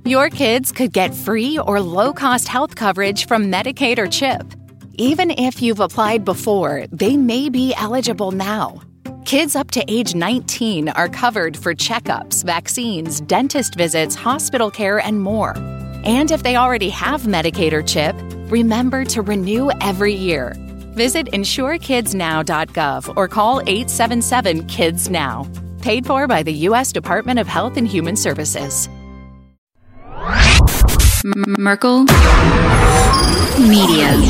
Your kids could get free or low-cost health coverage from Medicaid or CHIP. Even if you've applied before, they may be eligible now. Kids up to age 19 are covered for checkups, vaccines, dentist visits, hospital care, and more. And if they already have Medicaid or CHIP, remember to renew every year. Visit insurekidsnow.gov or call 877-KIDS-NOW. Paid for by the U.S. Department of Health and Human Services. Merkel Media.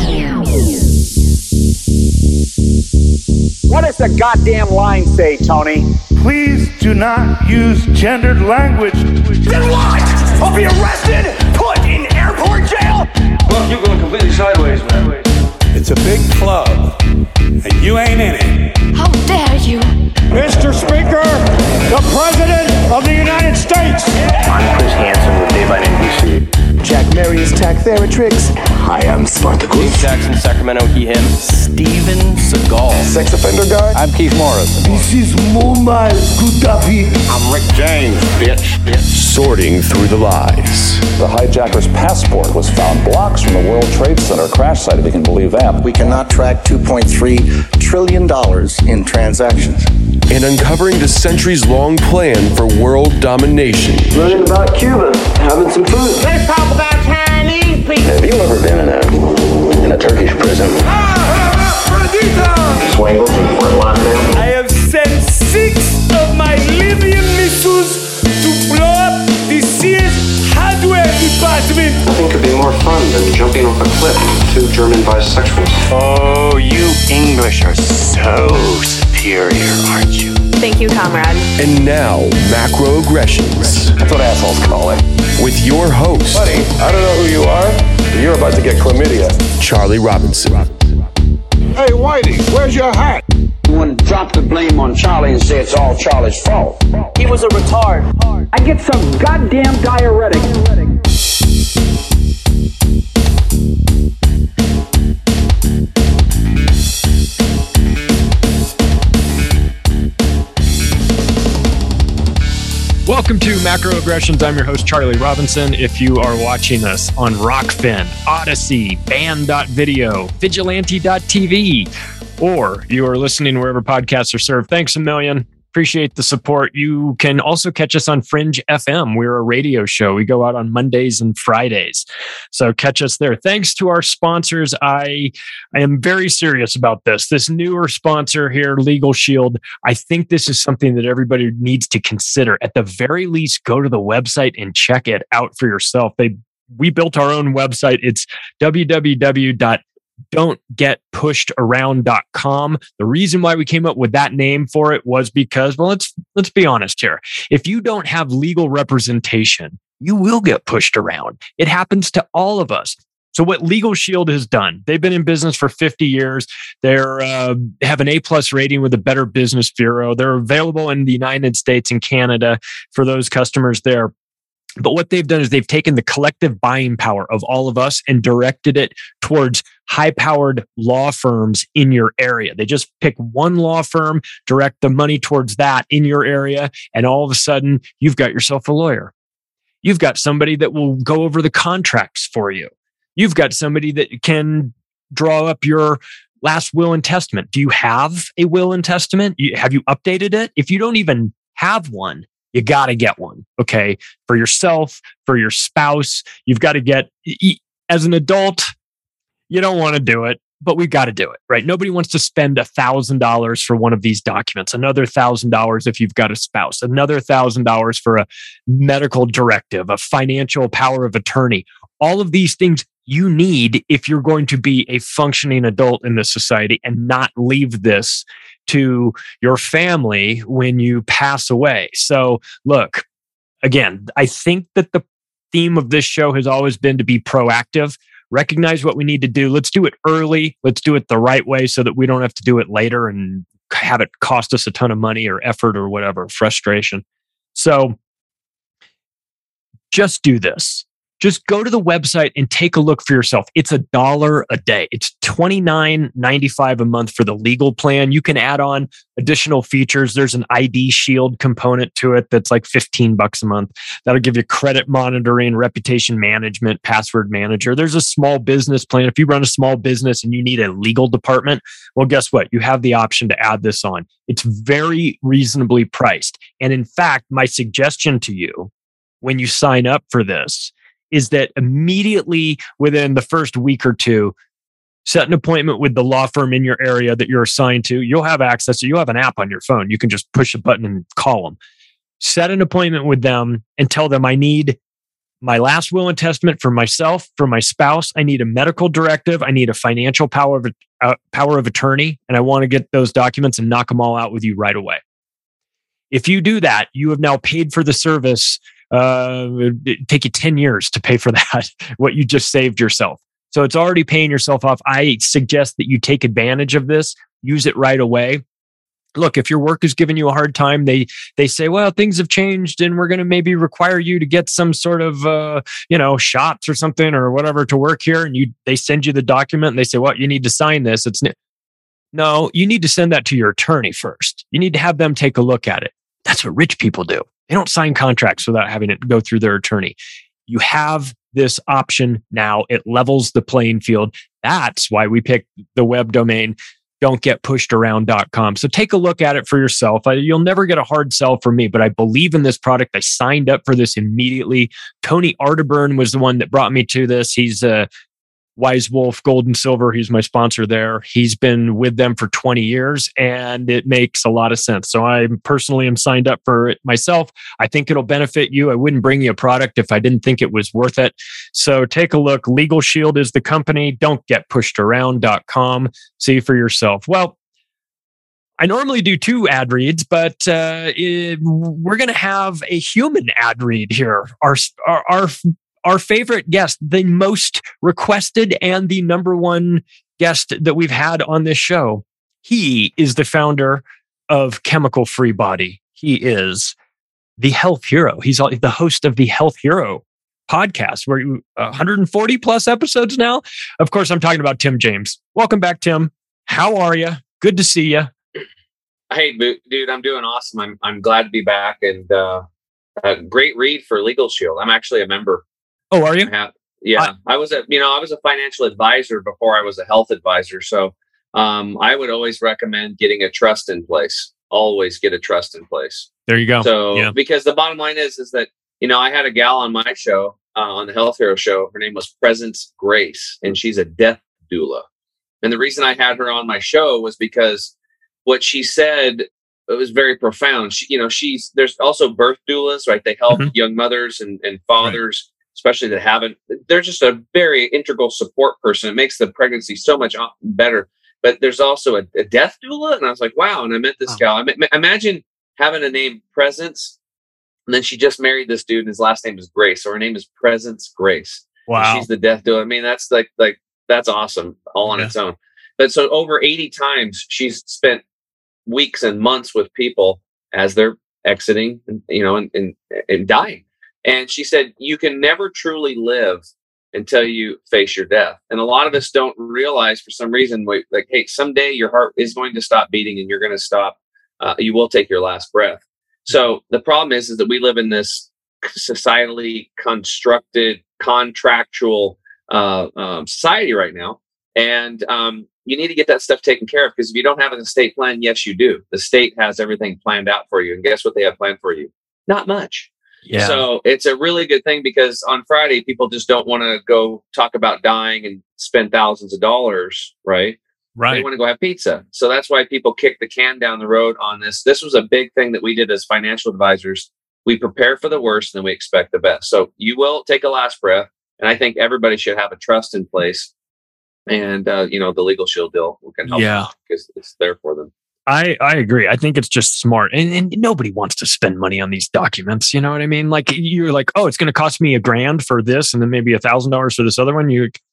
What does the goddamn line say, Tony? Please do not use gendered language. Then what? I'll be arrested, put in airport jail? Well, you're going completely sideways, man. It's a big club, and you ain't in it. How dare you? Mr. Speaker, the President of the United States. I'm Chris Hansen with Daylight NBC. Jack Marius Tack Theratrix. Hi, I'm Spartacus. Jackson, Sacramento, he, him. Steven Seagal. Sex offender guy. I'm Keith Morris. This is Muammar Gaddafi. I'm Rick James, bitch. Sorting through the lies. The hijacker's passport was found blocks from the World Trade Center crash site, if you can believe that. We cannot track $2.3 trillion in transactions. And uncovering the centuries-long plan for world domination. Learning about Cuba, having some food. Let's talk about Chinese people. Have you ever been in a Turkish prison? Swangles in Fort Lauderdale. I have sent 6 of my Libyan missiles to blow up the Sears hardware department. Nothing could be more fun than jumping off a cliff with 2 German bisexuals. Oh, you English are so superior, aren't you? Thank you, comrade. And now, macroaggressions. That's what assholes call it. With your host, buddy, I don't know who you are, but you're about to get chlamydia. Charlie Robinson. Hey, Whitey, where's your hat? You want to drop the blame on Charlie and say it's all Charlie's fault. He was a retard. I get some goddamn diuretic. Welcome to Macroaggressions. I'm your host, Charlie Robinson. If you are watching us on Rockfin, Odyssey, Band.video, Vigilante.tv, or you are listening wherever podcasts are served, thanks a million. Appreciate the support. You can also catch us on Fringe FM. We're a radio show. We go out on Mondays and Fridays. So catch us there. Thanks to our sponsors. I am very serious about this. This newer sponsor here, Legal Shield, I think this is something that everybody needs to consider. At the very least, go to the website and check it out for yourself. We built our own website. It's www.don'tgetpushedAround.com. The reason why we came up with that name for it was because, well, let's be honest here. If you don't have legal representation, you will get pushed around. It happens to all of us. So what Legal Shield has done, they've been in business for 50 years. They're have an A+ rating with the Better Business Bureau. They're available in the United States and Canada for those customers there. But what they've done is they've taken the collective buying power of all of us and directed it towards high-powered law firms in your area. They just pick one law firm, direct the money towards that in your area, and all of a sudden, you've got yourself a lawyer. You've got somebody that will go over the contracts for you. You've got somebody that can draw up your last will and testament. Do you have a will and testament? Have you updated it? If you don't even have one, you got to get one, okay? For yourself, for your spouse, you've got to get, as an adult, you don't want to do it, but we've got to do it, right? Nobody wants to spend $1,000 for one of these documents, another $1,000 if you've got a spouse, another $1,000 for a medical directive, a financial power of attorney. All of these things you need if you're going to be a functioning adult in this society and not leave this to your family when you pass away. So look, again, I think that the theme of this show has always been to be proactive, recognize what we need to do. Let's do it early. Let's do it the right way so that we don't have to do it later and have it cost us a ton of money or effort or whatever, frustration. So just do this. just go to the website and take a look for yourself. It's $1 a day. It's $29.95 a month for the legal plan. You can add on additional features. There's an ID Shield component to it that's like $15 a month. That'll give you credit monitoring, reputation management, password manager. There's a small business plan. If you run a small business and you need a legal department, well, guess what? You have the option to add this on. It's very reasonably priced. And in fact, my suggestion to you when you sign up for this is that immediately within the first week or two, set an appointment with the law firm in your area that you're assigned to. You'll have access to, you'll have an app on your phone. You can just push a button and call them. Set an appointment with them and tell them, I need my last will and testament for myself, for my spouse. I need a medical directive. I need a financial power of attorney. And I want to get those documents and knock them all out with you right away. If you do that, you have now paid for the service. It'd take you 10 years to pay for that, what you just saved yourself. So it's already paying yourself off. I suggest that you take advantage of this, use it right away. Look, if your work is giving you a hard time, they say, well, things have changed and we're going to maybe require you to get some sort of, shots or something or whatever to work here. And they send you the document and they say, well, you need to sign this. No, you need to send that to your attorney first. You need to have them take a look at it. That's what rich people do. They don't sign contracts without having it go through their attorney. You have this option now. It levels the playing field. That's why we picked the web domain, don'tgetpushedaround.com. So take a look at it for yourself. You'll never get a hard sell from me, but I believe in this product. I signed up for this immediately. Tony Arterburn was the one that brought me to this. He's Wise Wolf Gold and Silver. He's my sponsor there. He's been with them for 20 years and it makes a lot of sense. So I personally am signed up for it myself. I think it'll benefit you. I wouldn't bring you a product if I didn't think it was worth it. So take a look. Legal Shield is the company. Don'tgetpushedaround.com. See for yourself. Well, I normally do 2 ad reads, but we're going to have a human ad read here. Our favorite guest, the most requested and the number one guest that we've had on this show. He is the founder of Chemical Free Body. He is the Health Hero. He's the host of the Health Hero podcast, where 140 plus episodes now. Of course, I'm talking about Tim James. Welcome back, Tim. How are you? Good to see you. Hey, dude, I'm doing awesome. I'm glad to be back, and a great read for Legal Shield. I'm actually a member. Oh, are you? Yeah, I was a financial advisor before I was a health advisor. So I would always recommend getting a trust in place. Always get a trust in place. There you go. So because the bottom line is that, I had a gal on my show, on the Health Hero show. Her name was Presence Grace, and she's a death doula. And the reason I had her on my show was because what she said, it was very profound. There's also birth doulas, right? They help young mothers and fathers. Right. Especially that haven't, they're just a very integral support person. It makes the pregnancy so much better. But there's also a death doula. And I was like, wow. And I met this gal. Imagine having a name Presence. And then she just married this dude and his last name is Grace. So her name is Presence Grace. Wow. And she's the death doula. I mean, that's like that's awesome all on its own. But so over 80 times she's spent weeks and months with people as they're exiting, and dying. And she said, you can never truly live until you face your death. And a lot of us don't realize for some reason, hey, someday your heart is going to stop beating and you're going to stop. You will take your last breath. So the problem is that we live in this societally constructed, contractual society right now. And you need to get that stuff taken care of, because if you don't have an estate plan, yes, you do. The state has everything planned out for you. And guess what they have planned for you? Not much. Yeah. So it's a really good thing, because on Friday, people just don't want to go talk about dying and spend thousands of dollars, right? Right. They want to go have pizza. So that's why people kick the can down the road on this. This was a big thing that we did as financial advisors. We prepare for the worst and then we expect the best. So you will take a last breath. And I think everybody should have a trust in place. And, the Legal Shield deal can help them, because it's there for them. I agree. I think it's just smart. And nobody wants to spend money on these documents. You know what I mean? Like, you're like, oh, it's going to cost me $1,000 for this and then maybe $1,000 for this other one.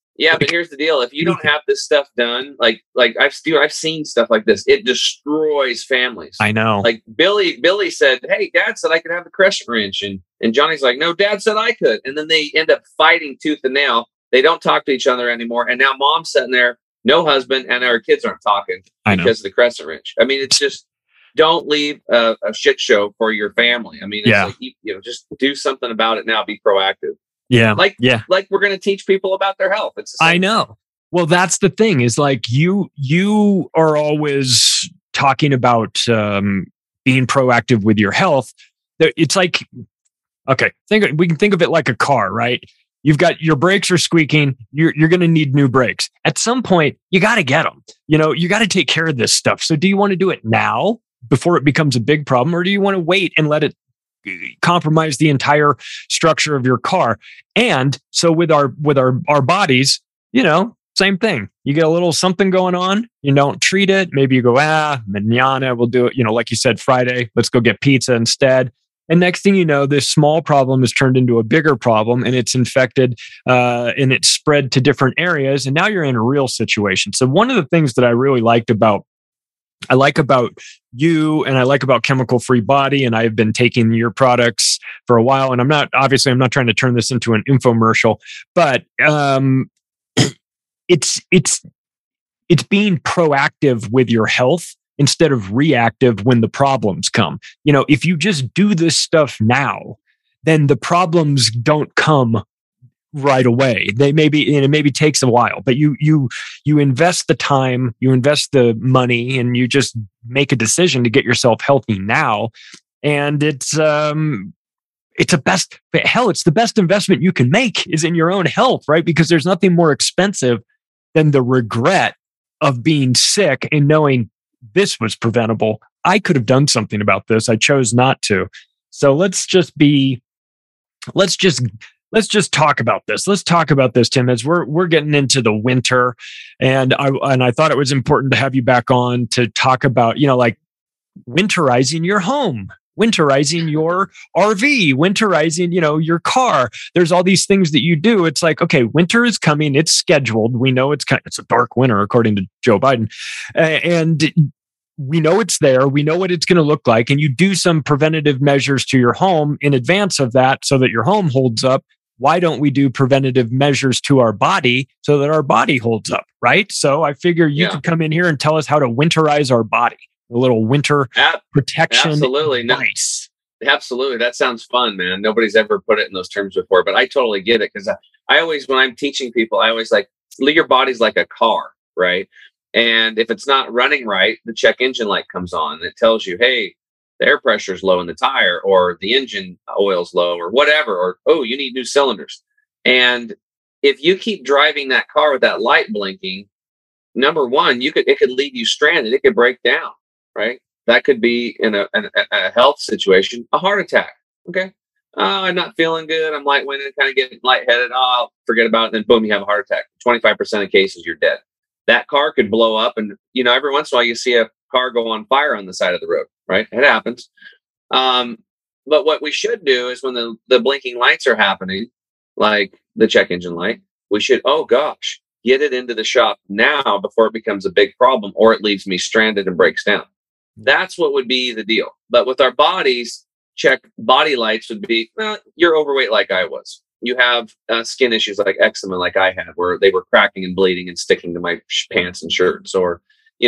Yeah, but here's the deal: if you don't have this stuff done, like I've seen stuff like this, it destroys families. I know. Like Billy said, "Hey, Dad said I could have the crescent wrench," and Johnny's like, "No, Dad said I could," and then they end up fighting tooth and nail. They don't talk to each other anymore, and now Mom's sitting there, no husband, and our kids aren't talking because of the crescent wrench. I mean, it's just don't leave a shit show for your family. I mean, it's like, just do something about it now. Be proactive. Yeah. Like we're going to teach people about their health. I know. Well, that's the thing is like you are always talking about being proactive with your health. It's like, okay, we can think of it like a car, right? You've got your brakes are squeaking. You're going to need new brakes. At some point, you got to get them. You got to take care of this stuff. So do you want to do it now before it becomes a big problem? Or do you want to wait and let it compromise the entire structure of your car? And so with our bodies, same thing. You get a little something going on, you don't treat it. Maybe you go, mañana we'll do it. Like you said, Friday, let's go get pizza instead. And next thing you know, this small problem is turned into a bigger problem, and it's infected and it's spread to different areas. And now you're in a real situation. So one of the things that I really like about you and I like about Chemical Free Body, and I've been taking your products for a while, and I'm not trying to turn this into an infomercial, but it's being proactive with your health instead of reactive when the problems come. If you just do this stuff now, then the problems don't come right away. It maybe takes a while, but you invest the time, you invest the money, and you just make a decision to get yourself healthy now. And it's the best investment you can make is in your own health, right? Because there's nothing more expensive than the regret of being sick and knowing this was preventable. I could have done something about this. I chose not to. So let's just talk about this. Let's talk about this, Tim, as we're getting into the winter. And I thought it was important to have you back on to talk about, like winterizing your home, winterizing your RV, winterizing, your car. There's all these things that you do. It's like, okay, winter is coming. It's scheduled. We know it's a dark winter, according to Joe Biden. And we know it's there. We know what it's going to look like. And you do some preventative measures to your home in advance of that so that your home holds up. Why don't we do preventative measures to our body so that our body holds up, right? So I figure you could come in here and tell us how to winterize our body. A little winter protection. Absolutely. Nice. Absolutely. That sounds fun, man. Nobody's ever put it in those terms before, but I totally get it. Because I always, when I'm teaching people, I always like, your body's like a car, right? And if it's not running right, the check engine light comes on and it tells you, hey, the air pressure's low in the tire, or the engine oil's low, or whatever, or, oh, you need new cylinders. And if you keep driving that car with that light blinking, number one, it could leave you stranded. It could break down, right? That could be in a health situation, a heart attack. Okay. I'm not feeling good. I'm light-winded, kind of getting lightheaded. Oh, I'll forget about it. And then boom, you have a heart attack. 25% of cases, you're dead. That car could blow up. And, every once in a while you see a car go on fire on the side of the road, right? It happens. But what we should do is when the blinking lights are happening, like the check engine light, we should, get it into the shop now before it becomes a big problem, or it leaves me stranded and breaks down. That's what would be the deal. But with our bodies, check body lights would be, you're overweight like I was. You have skin issues like eczema like I had, where they were cracking and bleeding and sticking to my pants and shirts, or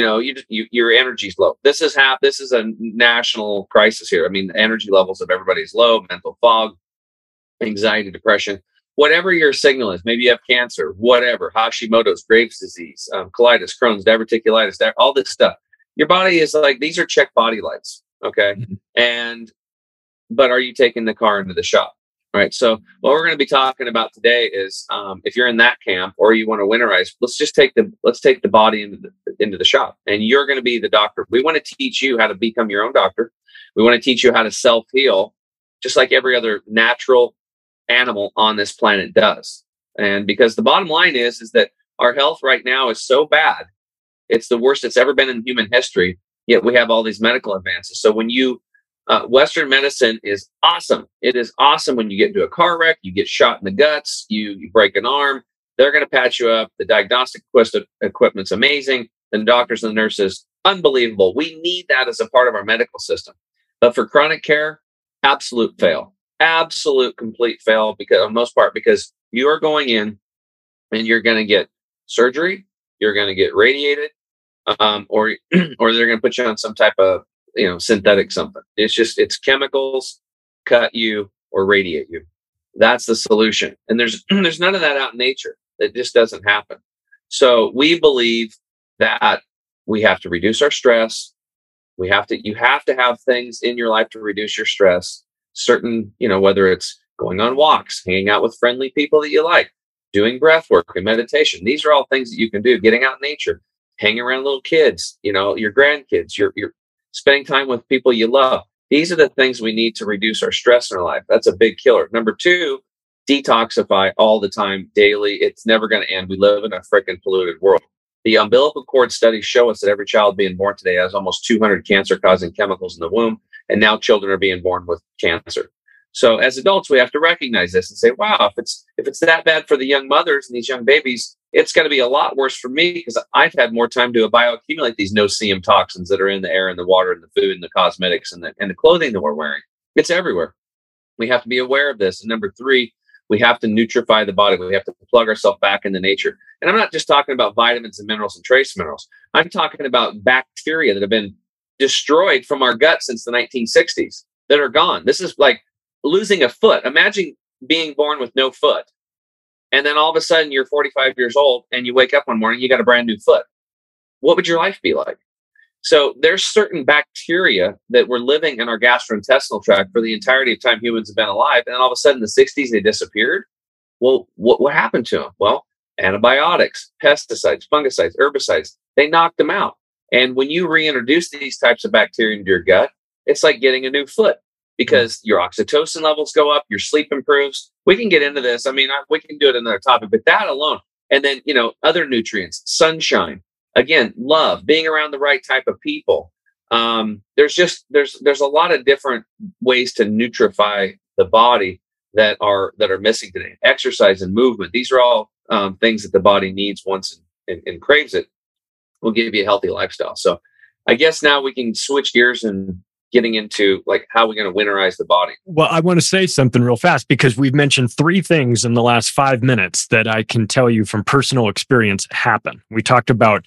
your energy's low. This is a national crisis here. I mean, the energy levels of everybody's low, mental fog, anxiety, depression, whatever your signal is. Maybe you have cancer, whatever, Hashimoto's, Graves' disease, colitis, Crohn's, diverticulitis, all this stuff. Your body is like, these are check body lights. Okay. Mm-hmm. But are you taking the car into the shop? Right. So what we're going to be talking about today is if you're in that camp or you want to winterize, let's take the body into the shop, and you're going to be the doctor. We want to teach you how to become your own doctor. We want to teach you how to self-heal, just like every other natural animal on this planet does. And because the bottom line is that our health right now is so bad, it's the worst it's ever been in human history. Yet we have all these medical advances. So when Western medicine is awesome. It is awesome when you get into a car wreck, you get shot in the guts, you break an arm. They're going to patch you up. The diagnostic equipment's amazing. The doctors and the nurses, unbelievable. We need that as a part of our medical system. But for chronic care, absolute fail. Absolute complete fail, because on most part, because you are going in and you're going to get surgery, you're going to get radiated, or they're going to put you on some type of synthetic something. It's chemicals, cut you or radiate you. That's the solution. And there's none of that out in nature. It just doesn't happen. So we believe that we have to reduce our stress. You have to have things in your life to reduce your stress. Certain, whether it's going on walks, hanging out with friendly people that you like, doing breath work and meditation. These are all things that you can do. Getting out in nature, hanging around little kids, your grandkids, you're spending time with people you love. These are the things we need to reduce our stress in our life. That's a big killer. Number 2, detoxify all the time, daily. It's never going to end. We live in a freaking polluted world. The umbilical cord studies show us that every child being born today has almost 200 cancer-causing chemicals in the womb, and now children are being born with cancer. So as adults, we have to recognize this and say, wow, if it's that bad for the young mothers and these young babies, it's going to be a lot worse for me, because I've had more time to bioaccumulate these no-see-um toxins that are in the air and the water and the food and the cosmetics and the clothing that we're wearing. It's everywhere. We have to be aware of this. And number 3, we have to nutrify the body. We have to plug ourselves back into nature. And I'm not just talking about vitamins and minerals and trace minerals. I'm talking about bacteria that have been destroyed from our gut since the 1960s that are gone. This is like losing a foot. Imagine being born with no foot. And then all of a sudden you're 45 years old and you wake up one morning, you got a brand new foot. What would your life be like? So there's certain bacteria that were living in our gastrointestinal tract for the entirety of time humans have been alive. And then all of a sudden in the 60s, they disappeared. Well, what happened to them? Well, antibiotics, pesticides, fungicides, herbicides, they knocked them out. And when you reintroduce these types of bacteria into your gut, it's like getting a new foot, because your oxytocin levels go up, your sleep improves. We can get into this. I mean, we can do it another topic, but that alone. And then, other nutrients, sunshine, again, love, being around the right type of people. There's a lot of different ways to nutrify the body that are missing today. Exercise and movement. These are all things that the body needs once and craves it. Will give you a healthy lifestyle. So I guess now we can switch gears and getting into like how we're going to winterize the body. Well, I want to say something real fast, because we've mentioned 3 things in the last 5 minutes that I can tell you from personal experience happen. We talked about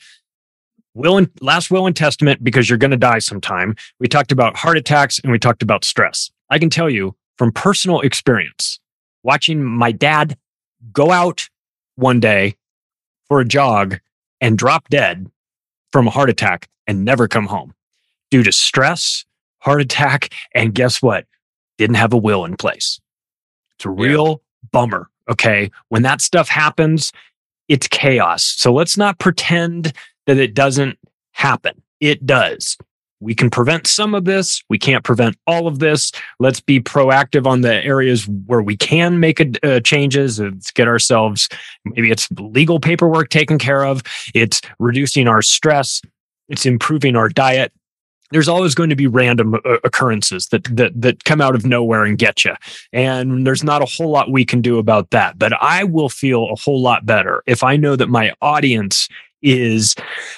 last will and testament, because you're going to die sometime. We talked about heart attacks, and we talked about stress. I can tell you from personal experience, watching my dad go out one day for a jog and drop dead from a heart attack and never come home due to stress, heart attack, and guess what? Didn't have a will in place. It's a real bummer, okay? When that stuff happens, it's chaos. So let's not pretend that it doesn't happen. It does. We can prevent some of this. We can't prevent all of this. Let's be proactive on the areas where we can make changes. Let's get ourselves, maybe it's legal paperwork taken care of. It's reducing our stress. It's improving our diet. There's always going to be random occurrences that come out of nowhere and get you. And there's not a whole lot we can do about that. But I will feel a whole lot better if I know that my audience is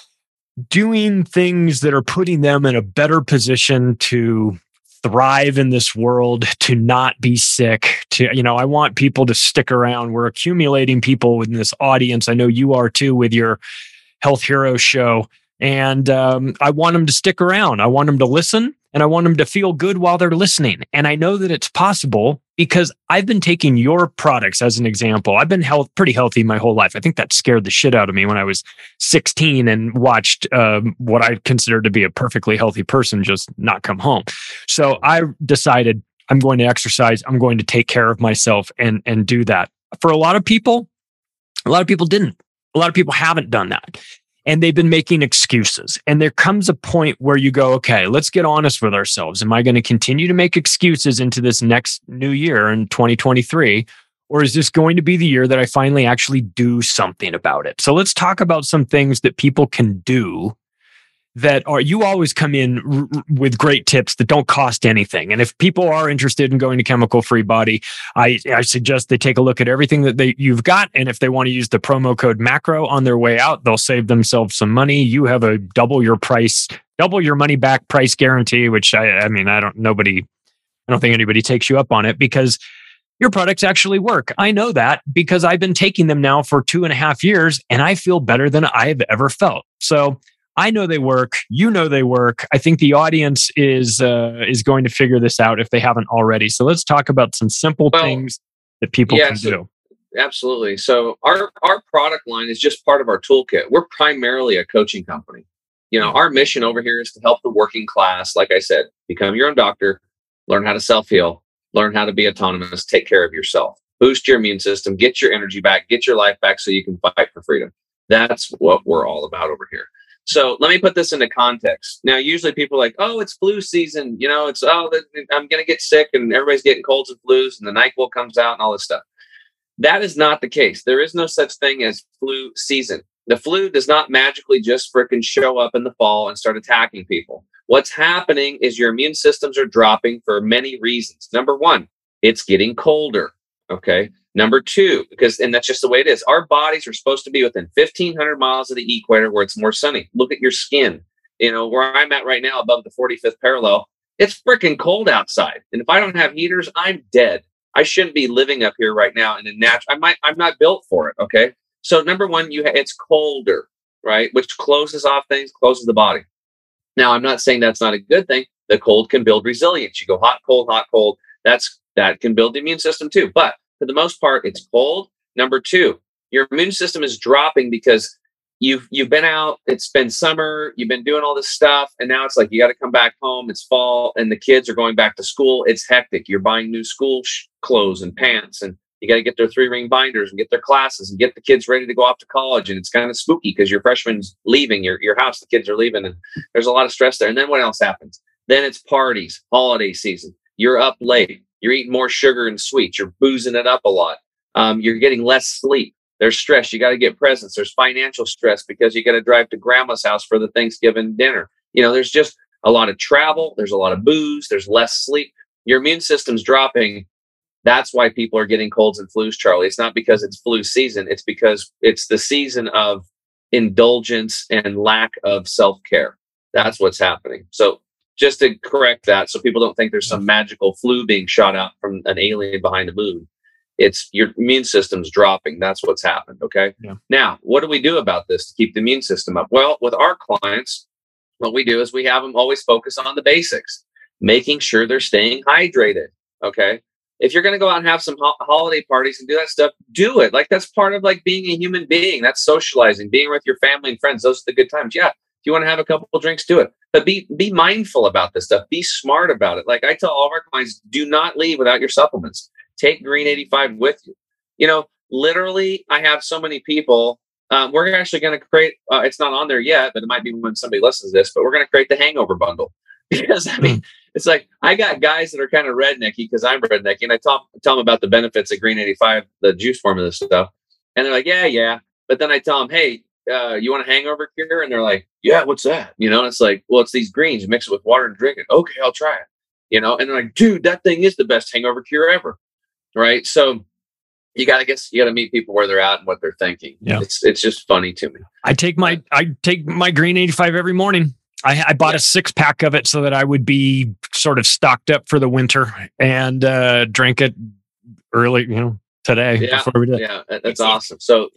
doing things that are putting them in a better position to thrive in this world, to not be sick, I want people to stick around. We're accumulating people in this audience. I know you are too with your Health Hero show. And I want them to stick around. I want them to listen, and I want them to feel good while they're listening. And I know that it's possible because I've been taking your products as an example. I've been pretty healthy my whole life. I think that scared the shit out of me when I was 16 and watched what I considered to be a perfectly healthy person just not come home. So I decided I'm going to exercise. I'm going to take care of myself and do that. For a lot of people didn't. A lot of people haven't done that. And they've been making excuses. And there comes a point where you go, okay, let's get honest with ourselves. Am I going to continue to make excuses into this next new year in 2023? Or is this going to be the year that I finally actually do something about it? So let's talk about some things that people can do you always come in with great tips that don't cost anything. And if people are interested in going to Chemical Free Body, I suggest they take a look at everything that you've got. And if they want to use the promo code MACRO on their way out, they'll save themselves some money. You have a double your money back price guarantee, which I don't think anybody takes you up on it because your products actually work. I know that because I've been taking them now for 2.5 years and I feel better than I've ever felt. So I know they work. You know they work. I think the audience is going to figure this out if they haven't already. So let's talk about some simple things that people can do. Absolutely. So our product line is just part of our toolkit. We're primarily a coaching company. Our mission over here is to help the working class, like I said, become your own doctor, learn how to self-heal, learn how to be autonomous, take care of yourself, boost your immune system, get your energy back, get your life back so you can fight for freedom. That's what we're all about over here. So let me put this into context. Now, usually people are like, oh, it's flu season. I'm going to get sick and everybody's getting colds and flus and the NyQuil comes out and all this stuff. That is not the case. There is no such thing as flu season. The flu does not magically just frickin' show up in the fall and start attacking people. What's happening is your immune systems are dropping for many reasons. Number one, it's getting colder. Okay. Number two, and that's just the way it is. Our bodies are supposed to be within 1,500 miles of the equator where it's more sunny. Look at your skin. Where I'm at right now above the 45th parallel, it's freaking cold outside. And if I don't have heaters, I'm dead. I shouldn't be living up here right now in a natural. I'm not built for it. Okay. So number one, it's colder, right? Which closes off things, closes the body. Now, I'm not saying that's not a good thing. The cold can build resilience. You go hot, cold, hot, cold. That can build the immune system too. But for the most part, it's cold. Number two, your immune system is dropping because you've been out. It's been summer. You've been doing all this stuff. And now it's like you got to come back home. It's fall and the kids are going back to school. It's hectic. You're buying new school clothes and pants and you got to get their 3-ring binders and get their classes and get the kids ready to go off to college. And it's kind of spooky because your freshman's leaving your house. The kids are leaving and there's a lot of stress there. And then what else happens? Then it's parties, holiday season. You're up late. You're eating more sugar and sweets. You're boozing it up a lot. You're getting less sleep. There's stress. You got to get presents. There's financial stress because you got to drive to grandma's house for the Thanksgiving dinner. There's just a lot of travel. There's a lot of booze. There's less sleep. Your immune system's dropping. That's why people are getting colds and flus, Charlie. It's not because it's flu season. It's because it's the season of indulgence and lack of self-care. That's what's happening. So just to correct that, so people don't think there's some magical flu being shot out from an alien behind the moon. It's your immune system's dropping. That's what's happened. Okay. Yeah. Now, what do we do about this to keep the immune system up? Well, with our clients, what we do is we have them always focus on the basics, making sure they're staying hydrated. Okay. If you're going to go out and have some holiday parties and do that stuff, do it. Like that's part of like being a human being. That's socializing, being with your family and friends. Those are the good times. Yeah. If you want to have a couple of drinks, do it. But be mindful about this stuff. Be smart about it. Like I tell all of our clients, do not leave without your supplements. Take Green 85 with you. Literally, I have so many people. We're actually going to create, it's not on there yet, but it might be when somebody listens to this, but we're going to create the hangover bundle. Because it's like I got guys that are kind of rednecky because I'm rednecky, and I tell them about the benefits of Green 85, the juice form of this stuff, and they're like, yeah. But then I tell them, hey, you want a hangover cure? And they're like, yeah, what's that? And it's like, well, it's these greens. You mix it with water and drink it. Okay, I'll try it. And they're like, dude, that thing is the best hangover cure ever, right? So you got to meet people where they're at and what they're thinking. Yeah, it's just funny to me. I take my Green 85 every morning. I bought a 6-pack of it so that I would be sort of stocked up for the winter and drink it early, today before we did. Yeah, that's awesome. So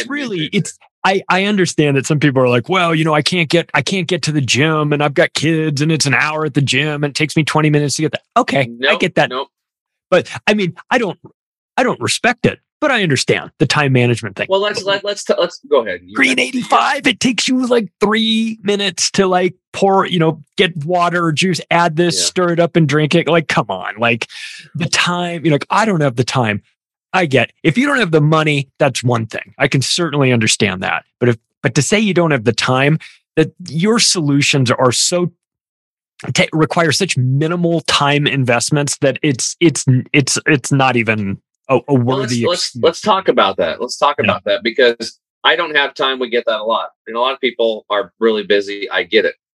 I understand that some people are like, well, I can't get to the gym and I've got kids and it's an hour at the gym and it takes me 20 minutes to get that. Okay, I get that. Nope. But I mean, I don't respect it. But I understand the time management thing. Well, let's go ahead. Green 85, it takes you like 3 minutes to like pour, get water or juice, add this, stir it up and drink it. Like, come on, like the time, I don't have the time. I get, if you don't have the money, that's one thing. I can certainly understand that. But to say you don't have the time, that your solutions are so require such minimal time investments that it's not even a worthy. Let's talk about that. Let's talk about that because I don't have time. We get that a lot. And a lot of people are really busy. I get it.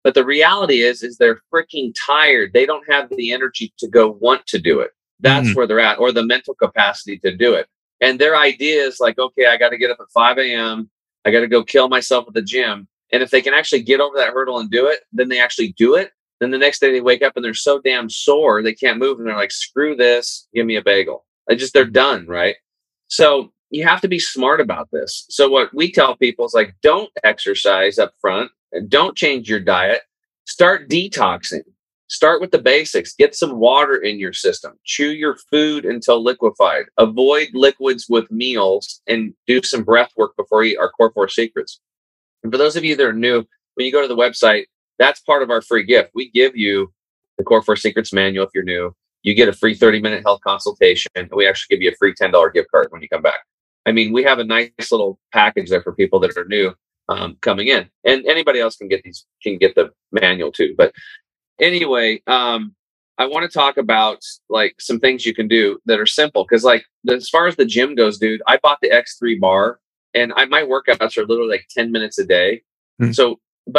But the reality is they're freaking tired. They don't have the energy to go want to do it. That's where they're at, or the mental capacity to do it. And their idea is like, okay, I got to get up at 5 a.m. I got to go kill myself at the gym. And if they can actually get over that hurdle and do it, then they actually do it. Then the next day they wake up and they're so damn sore, they can't move. And they're like, screw this, give me a bagel. They're done, right? So you have to be smart about this. So what we tell people is like, don't exercise up front and don't change your diet. Start detoxing. Start with the basics. Get some water in your system. Chew your food until liquefied. Avoid liquids with meals and do some breath work before you eat our Core 4 Secrets. And for those of you that are new, when you go to the website, that's part of our free gift. We give you the Core 4 Secrets manual if you're new. You get a free 30-minute health consultation. And we actually give you a free $10 gift card when you come back. I mean, we have a nice little package there for people that are new coming in. And anybody else can get the manual too. But anyway, I want to talk about like some things you can do that are simple. Because like as far as the gym goes, dude, I bought the X3 bar, and my workouts are literally like 10 minutes a day. So, but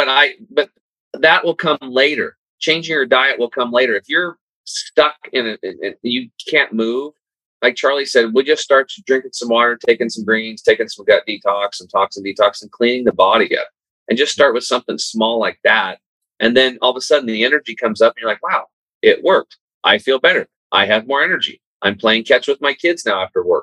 that will come later. Changing your diet will come later. If you're stuck in it, you can't move. Like Charlie said, we just start drinking some water, taking some greens, taking some gut detox and toxin detox, and cleaning the body up. And just start with something small like that. And then all of a sudden the energy comes up and you're like, wow, it worked. I feel better. I have more energy. I'm playing catch with my kids now after work.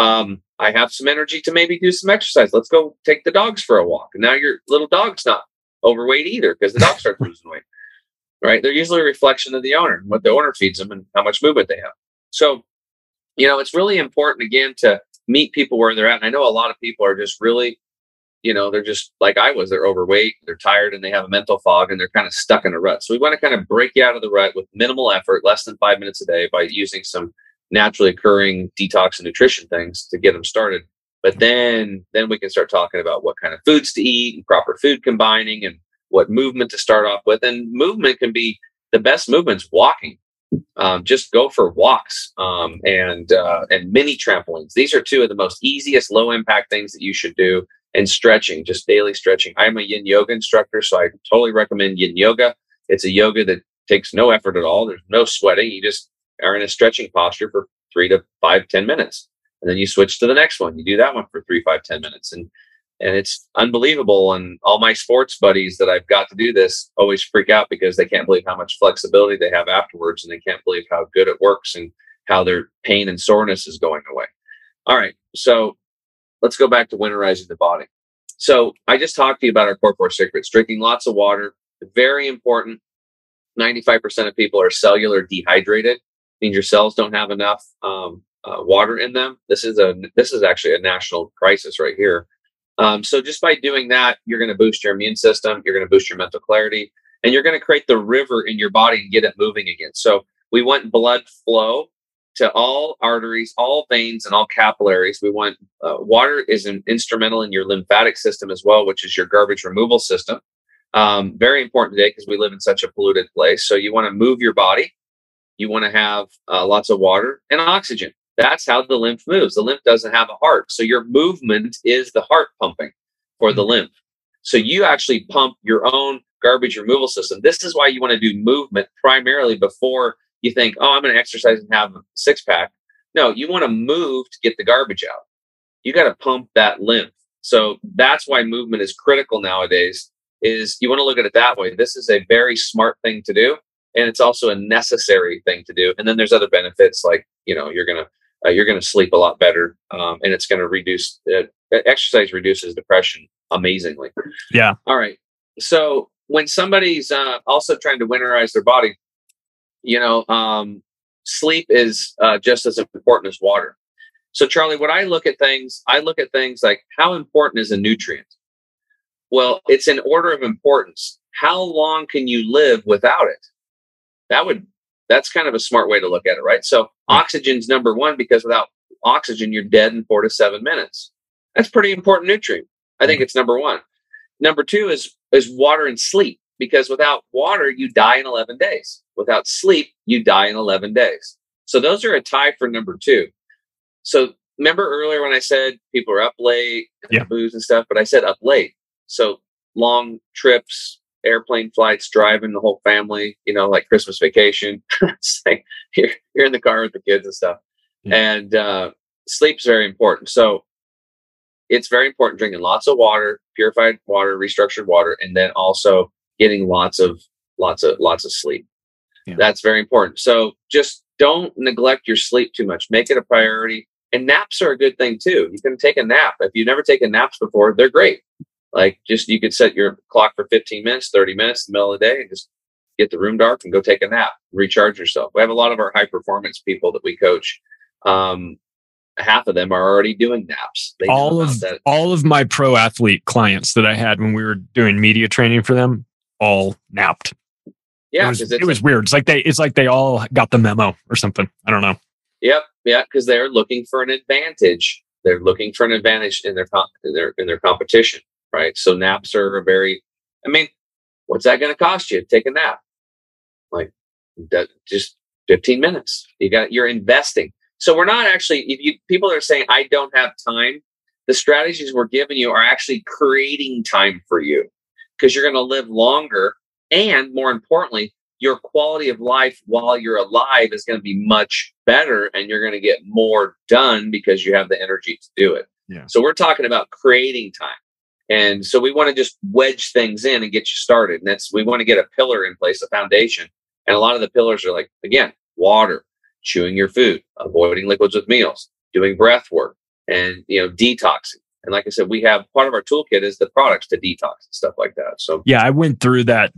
I have some energy to maybe do some exercise. Let's go take the dogs for a walk. And now your little dog's not overweight either because the dog starts losing weight, right? They're usually a reflection of the owner, what the owner feeds them and how much movement they have. So, it's really important, again, to meet people where they're at. And I know a lot of people are just really, they're just like I was. They're overweight, they're tired, and they have a mental fog, and they're kind of stuck in a rut. So we want to kind of break you out of the rut with minimal effort, less than 5 minutes a day, by using some naturally occurring detox and nutrition things to get them started. But then we can start talking about what kind of foods to eat and proper food combining and what movement to start off with. And movement can be the best movement's walking. Just go for walks and mini trampolines. These are two of the most easiest low impact things that you should do. And stretching, just daily stretching. I'm a yin yoga instructor, so I totally recommend yin yoga. It's a yoga that takes no effort at all. There's no sweating. You just are in a stretching posture for 3 to 5, 10 minutes. And then you switch to the next one. You do that one for 3, 5, 10 minutes. And it's unbelievable. And all my sports buddies that I've got to do this always freak out because they can't believe how much flexibility they have afterwards. And they can't believe how good it works and how their pain and soreness is going away. All right. So let's go back to winterizing the body. So I just talked to you about our Core 4 Secrets. Drinking lots of water, very important. 95% of people are cellular dehydrated. Means your cells don't have enough water in them. This is actually a national crisis right here. So just by doing that, you're going to boost your immune system. You're going to boost your mental clarity, and you're going to create the river in your body and get it moving again. So we want blood flow to all arteries, all veins, and all capillaries. We want water is instrumental in your lymphatic system as well, which is your garbage removal system. Very important today because we live in such a polluted place. So you want to move your body. You want to have lots of water and oxygen. That's how the lymph moves. The lymph doesn't have a heart. So your movement is the heart pumping for the lymph. So you actually pump your own garbage removal system. This is why you want to do movement primarily before you think, oh, I'm going to exercise and have a 6-pack. No, you want to move to get the garbage out. You got to pump that lymph. So that's why movement is critical nowadays, is you want to look at it that way. This is a very smart thing to do. And it's also a necessary thing to do. And then there's other benefits like, you're going to sleep a lot better. And it's going to reduce, exercise reduces depression amazingly. Yeah. All right. So when somebody's also trying to winterize their body, sleep is just as important as water. So Charlie, when I look at things like how important is a nutrient? Well, it's in order of importance. How long can you live without it? That's kind of a smart way to look at it, right? So oxygen's number one, because without oxygen, you're dead in 4 to 7 minutes. That's pretty important nutrient. I think it's number one. Number two is water and sleep, because without water, you die in 11 days. Without sleep, you die in 11 days. So those are a tie for number two. So remember earlier when I said people are up late, booze and stuff, but I said up late. So long trips, airplane flights, driving the whole family, like Christmas vacation. It's like you're in the car with the kids and stuff. And sleep's very important. So it's very important drinking lots of water, purified water, restructured water, and then also getting lots of sleep. Yeah. That's very important. So just don't neglect your sleep too much. Make it a priority. And naps are a good thing too. You can take a nap. If you've never taken naps before, they're great. Like you could set your clock for 15 minutes, 30 minutes in the middle of the day and just get the room dark and go take a nap, recharge yourself. We have a lot of our high performance people that we coach. Half of them are already doing naps. All of my pro athlete clients that I had when we were doing media training for them all napped. Yeah, it was weird. It's like they all got the memo or something. I don't know. Yep, yeah, because they're looking for an advantage. They're looking for an advantage in their competition, right? So naps are what's that going to cost you? Take a nap, like just 15 minutes. You're investing. So we're not actually. People are saying I don't have time. The strategies we're giving you are actually creating time for you because you're going to live longer. And more importantly, your quality of life while you're alive is going to be much better and you're going to get more done because you have the energy to do it. Yeah. So we're talking about creating time. And so we want to just wedge things in and get you started. And we want to get a pillar in place, a foundation. And a lot of the pillars are like, again, water, chewing your food, avoiding liquids with meals, doing breath work, and, detoxing. And like I said, we have part of our toolkit is the products to detox and stuff like that. So yeah, I went through that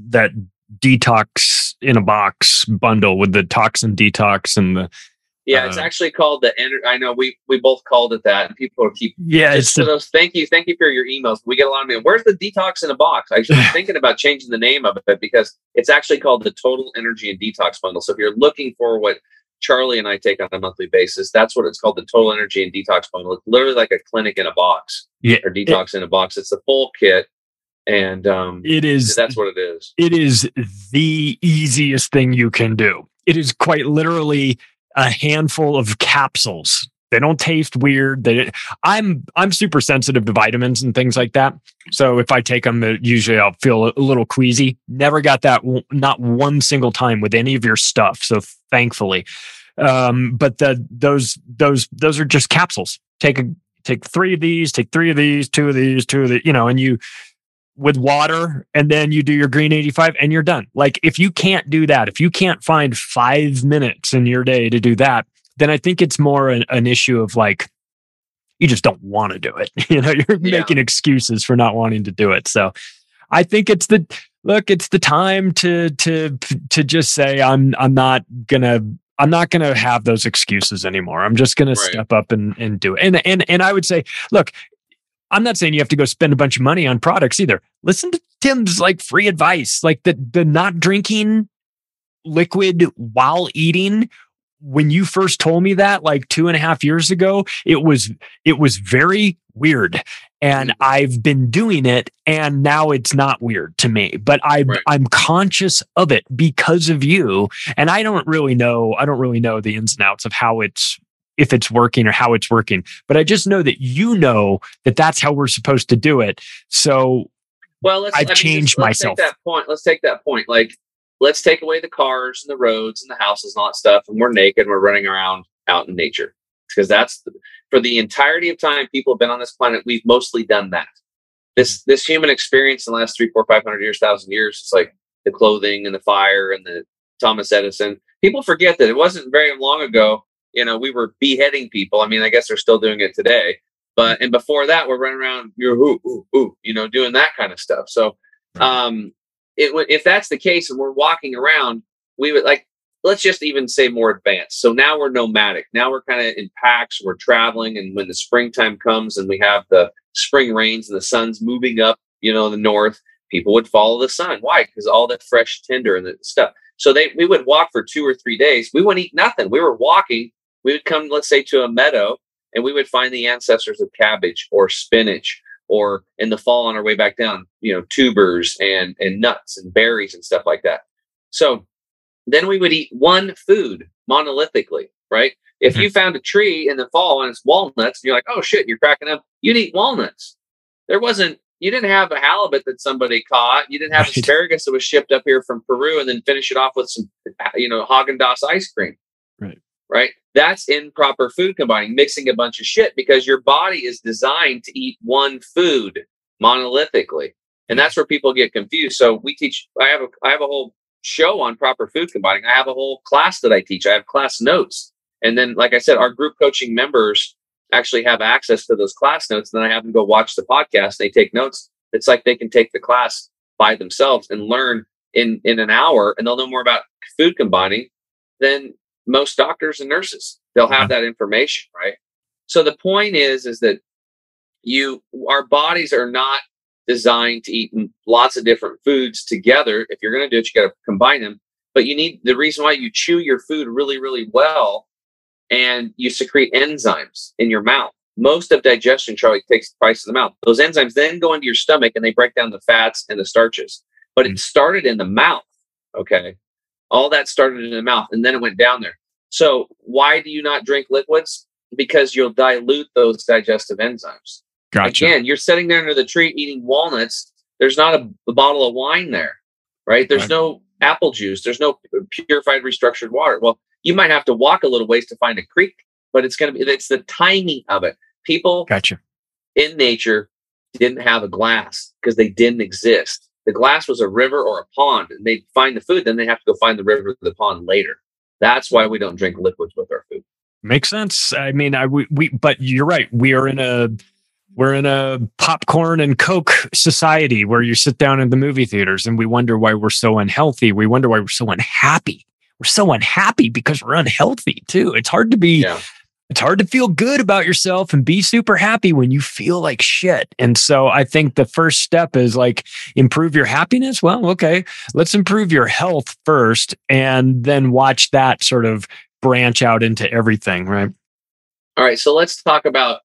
detox in a box bundle with the toxin detox and the. Yeah, it's actually called the. I know we both called it that, and people keep. Yeah, it's those. Thank you for your emails. We get a lot of them. Where's the detox in a box? I was thinking about changing the name of it because it's actually called the Total Energy and Detox Bundle. So if you're looking for what Charlie and I take on a monthly basis, that's what it's called, the Total Energy and Detox Bundle. It's literally like a clinic in a box, or detox in a box. It's the full kit, and it is. That's what it is. It is the easiest thing you can do. It is quite literally a handful of capsules. They don't taste weird. I'm super sensitive to vitamins and things like that. So if I take them, usually I'll feel a little queasy. Never got that, not one single time with any of your stuff. So thankfully, but those are just capsules. Take 3 of these, take 3 of these, 2 of these, 2 of the, and you with water, and then you do your green 85 and you're done. Like if you can't do that, if you can't find 5 minutes in your day to do that, then I think it's more an issue of like, you just don't want to do it. You're making excuses for not wanting to do it. So I think it's the time to just say, I'm not gonna have those excuses anymore. I'm just gonna step up and do it. And I would say, look, I'm not saying you have to go spend a bunch of money on products either. Listen to Tim's like free advice, like the not drinking liquid while eating. When you first told me that like 2.5 years ago, it was very weird, and I've been doing it, and now it's not weird to me. But I'm conscious of it because of you, and I don't really know the ins and outs of if it's working or how it's working. But I just know that that's how we're supposed to do it. So I've changed myself. Let's take that point. Like, let's take away the cars and the roads and the houses and all that stuff, and we're naked and we're running around out in nature. Because that's for the entirety of time people have been on this planet, we've mostly done that. This human experience in the last 300, 400, 500 years, 1,000 years, it's like the clothing and the fire and the Thomas Edison. People forget that it wasn't very long ago, we were beheading people. I mean, I guess they're still doing it today. And before that, we're running around, doing that kind of stuff. So, if that's the case and we're walking around, we would let's just even say more advanced. So now we're nomadic. Now we're kind of in packs. We're traveling. And when the springtime comes and we have the spring rains and the sun's moving up, in the north, people would follow the sun. Why? Because all the fresh tinder and the stuff. So we would walk for 2 or 3 days. We wouldn't eat nothing. We were walking. We would come, let's say, to a meadow, and we would find the ancestors of cabbage or spinach, or in the fall on our way back down, tubers and nuts and berries and stuff like that. So then we would eat one food monolithically, right? If you found a tree in the fall and it's walnuts, and you're like, oh shit, you're cracking up, you'd eat walnuts. There wasn't You didn't have a halibut that somebody caught. You didn't have asparagus that was shipped up here from Peru and then finish it off with some, Haagen-Dazs ice cream. Right. That's improper food combining, mixing a bunch of shit, because your body is designed to eat one food monolithically. And that's where people get confused. So I have a whole show on proper food combining. I have a whole class that I teach. I have class notes. And then, like I said, our group coaching members actually have access to those class notes. And then I have them go watch the podcast. They take notes. It's like they can take the class by themselves and learn in an hour, and they'll know more about food combining than most doctors and nurses. They'll have that information, right? So the point is that our bodies are not designed to eat lots of different foods together. If you're going to do it, you got to combine them. But the reason why you chew your food really, really well, and you secrete enzymes in your mouth. Most of digestion, Charlie, takes place in the mouth. Those enzymes then go into your stomach and they break down the fats and the starches. But it started in the mouth, okay? All that started in the mouth, and then it went down there. So why do you not drink liquids? Because you'll dilute those digestive enzymes. Gotcha. Again, you're sitting there under the tree eating walnuts. There's not a bottle of wine there, right? There's no apple juice. There's no purified, restructured water. Well, you might have to walk a little ways to find a creek, but it's the timing of it. People in nature didn't have a glass because they didn't exist. The glass was a river or a pond, and they'd find the food. Then they have to go find the river or the pond later. That's why we don't drink liquids with our food. Makes sense. I mean, but you're right. We're in a popcorn and Coke society where you sit down in the movie theaters and we wonder why we're so unhealthy. We wonder why we're so unhappy. We're so unhappy because we're unhealthy too. It's hard to feel good about yourself and be super happy when you feel like shit. And so I think the first step is like, improve your happiness. Well, okay, let's improve your health first and then watch that sort of branch out into everything, right? All right. So let's talk about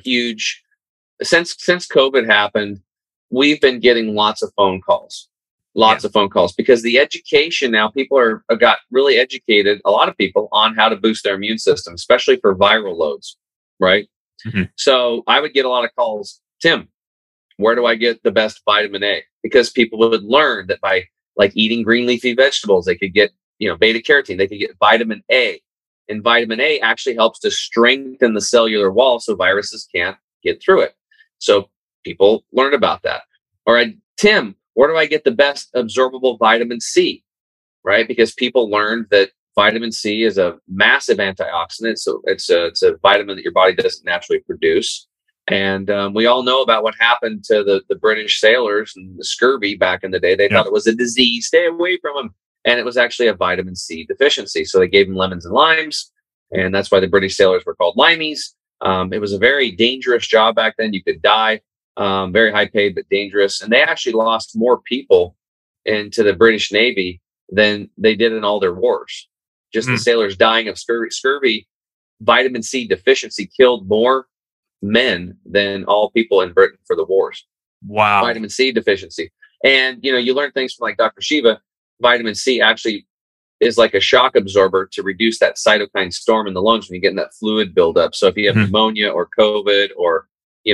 since COVID happened, we've been getting lots of phone calls. Of phone calls, because the education now, people got really educated, a lot of people, on how to boost their immune system, especially for viral loads, right? Mm-hmm. So I would get a lot of calls, Tim, where do I get the best vitamin A? Because people would learn that by like eating green leafy vegetables, they could get, beta carotene, they could get vitamin A. And vitamin A actually helps to strengthen the cellular wall so viruses can't get through it. So people learned about that. All right, Tim, where do I get the best absorbable vitamin C? Right? Because people learned that vitamin C is a massive antioxidant. So it's a vitamin that your body doesn't naturally produce. And we all know about what happened to the British sailors and the scurvy back in the day. They thought it was a disease. Stay away from them. And it was actually a vitamin C deficiency. So they gave them lemons and limes. And that's why the British sailors were called limeys. It was a very dangerous job back then. You could die. Very high paid, but dangerous. And they actually lost more people into the British Navy than they did in all their wars. Just the sailors dying of scurvy, vitamin C deficiency killed more men than all people in Britain for the wars. Wow. Vitamin C deficiency. And, you learn things from like Dr. Shiva. Vitamin C actually is like a shock absorber to reduce that cytokine storm in the lungs when you get in that fluid buildup. So if you have pneumonia or COVID or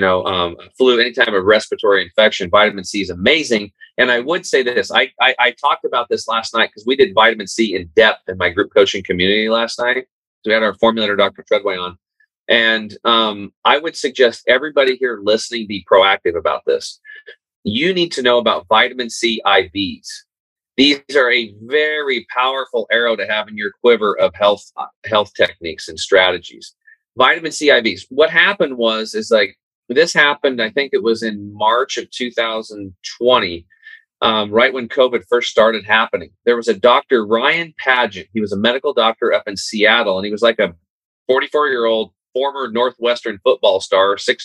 flu, any type of respiratory infection, vitamin C is amazing. And I would say this, I talked about this last night because we did vitamin C in depth in my group coaching community last night. So we had our formulator, Dr. Treadway, on. And I would suggest everybody here listening be proactive about this. You need to know about vitamin C IVs. These are a very powerful arrow to have in your quiver of health techniques and strategies. Vitamin C IVs. What happened this happened, I think it was in March of 2020, right when COVID first started happening. There was a Dr. Ryan Pageant. He was a medical doctor up in Seattle, and he was like a 44-year-old former Northwestern football star, 6'2",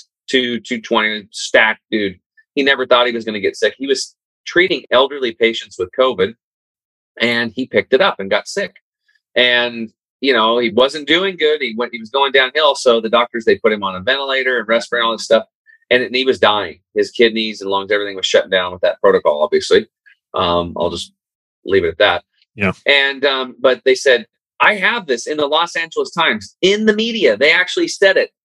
220, stacked dude. He never thought he was going to get sick. He was treating elderly patients with COVID, and he picked it up and got sick. And he wasn't doing good. He was going downhill. So the doctors, they put him on a ventilator and respirator, all this stuff. And he was dying. His kidneys and lungs, everything was shutting down with that protocol, obviously. I'll just leave it at that. Yeah. And, but they said, I have this in the Los Angeles Times, in the media. They actually said it.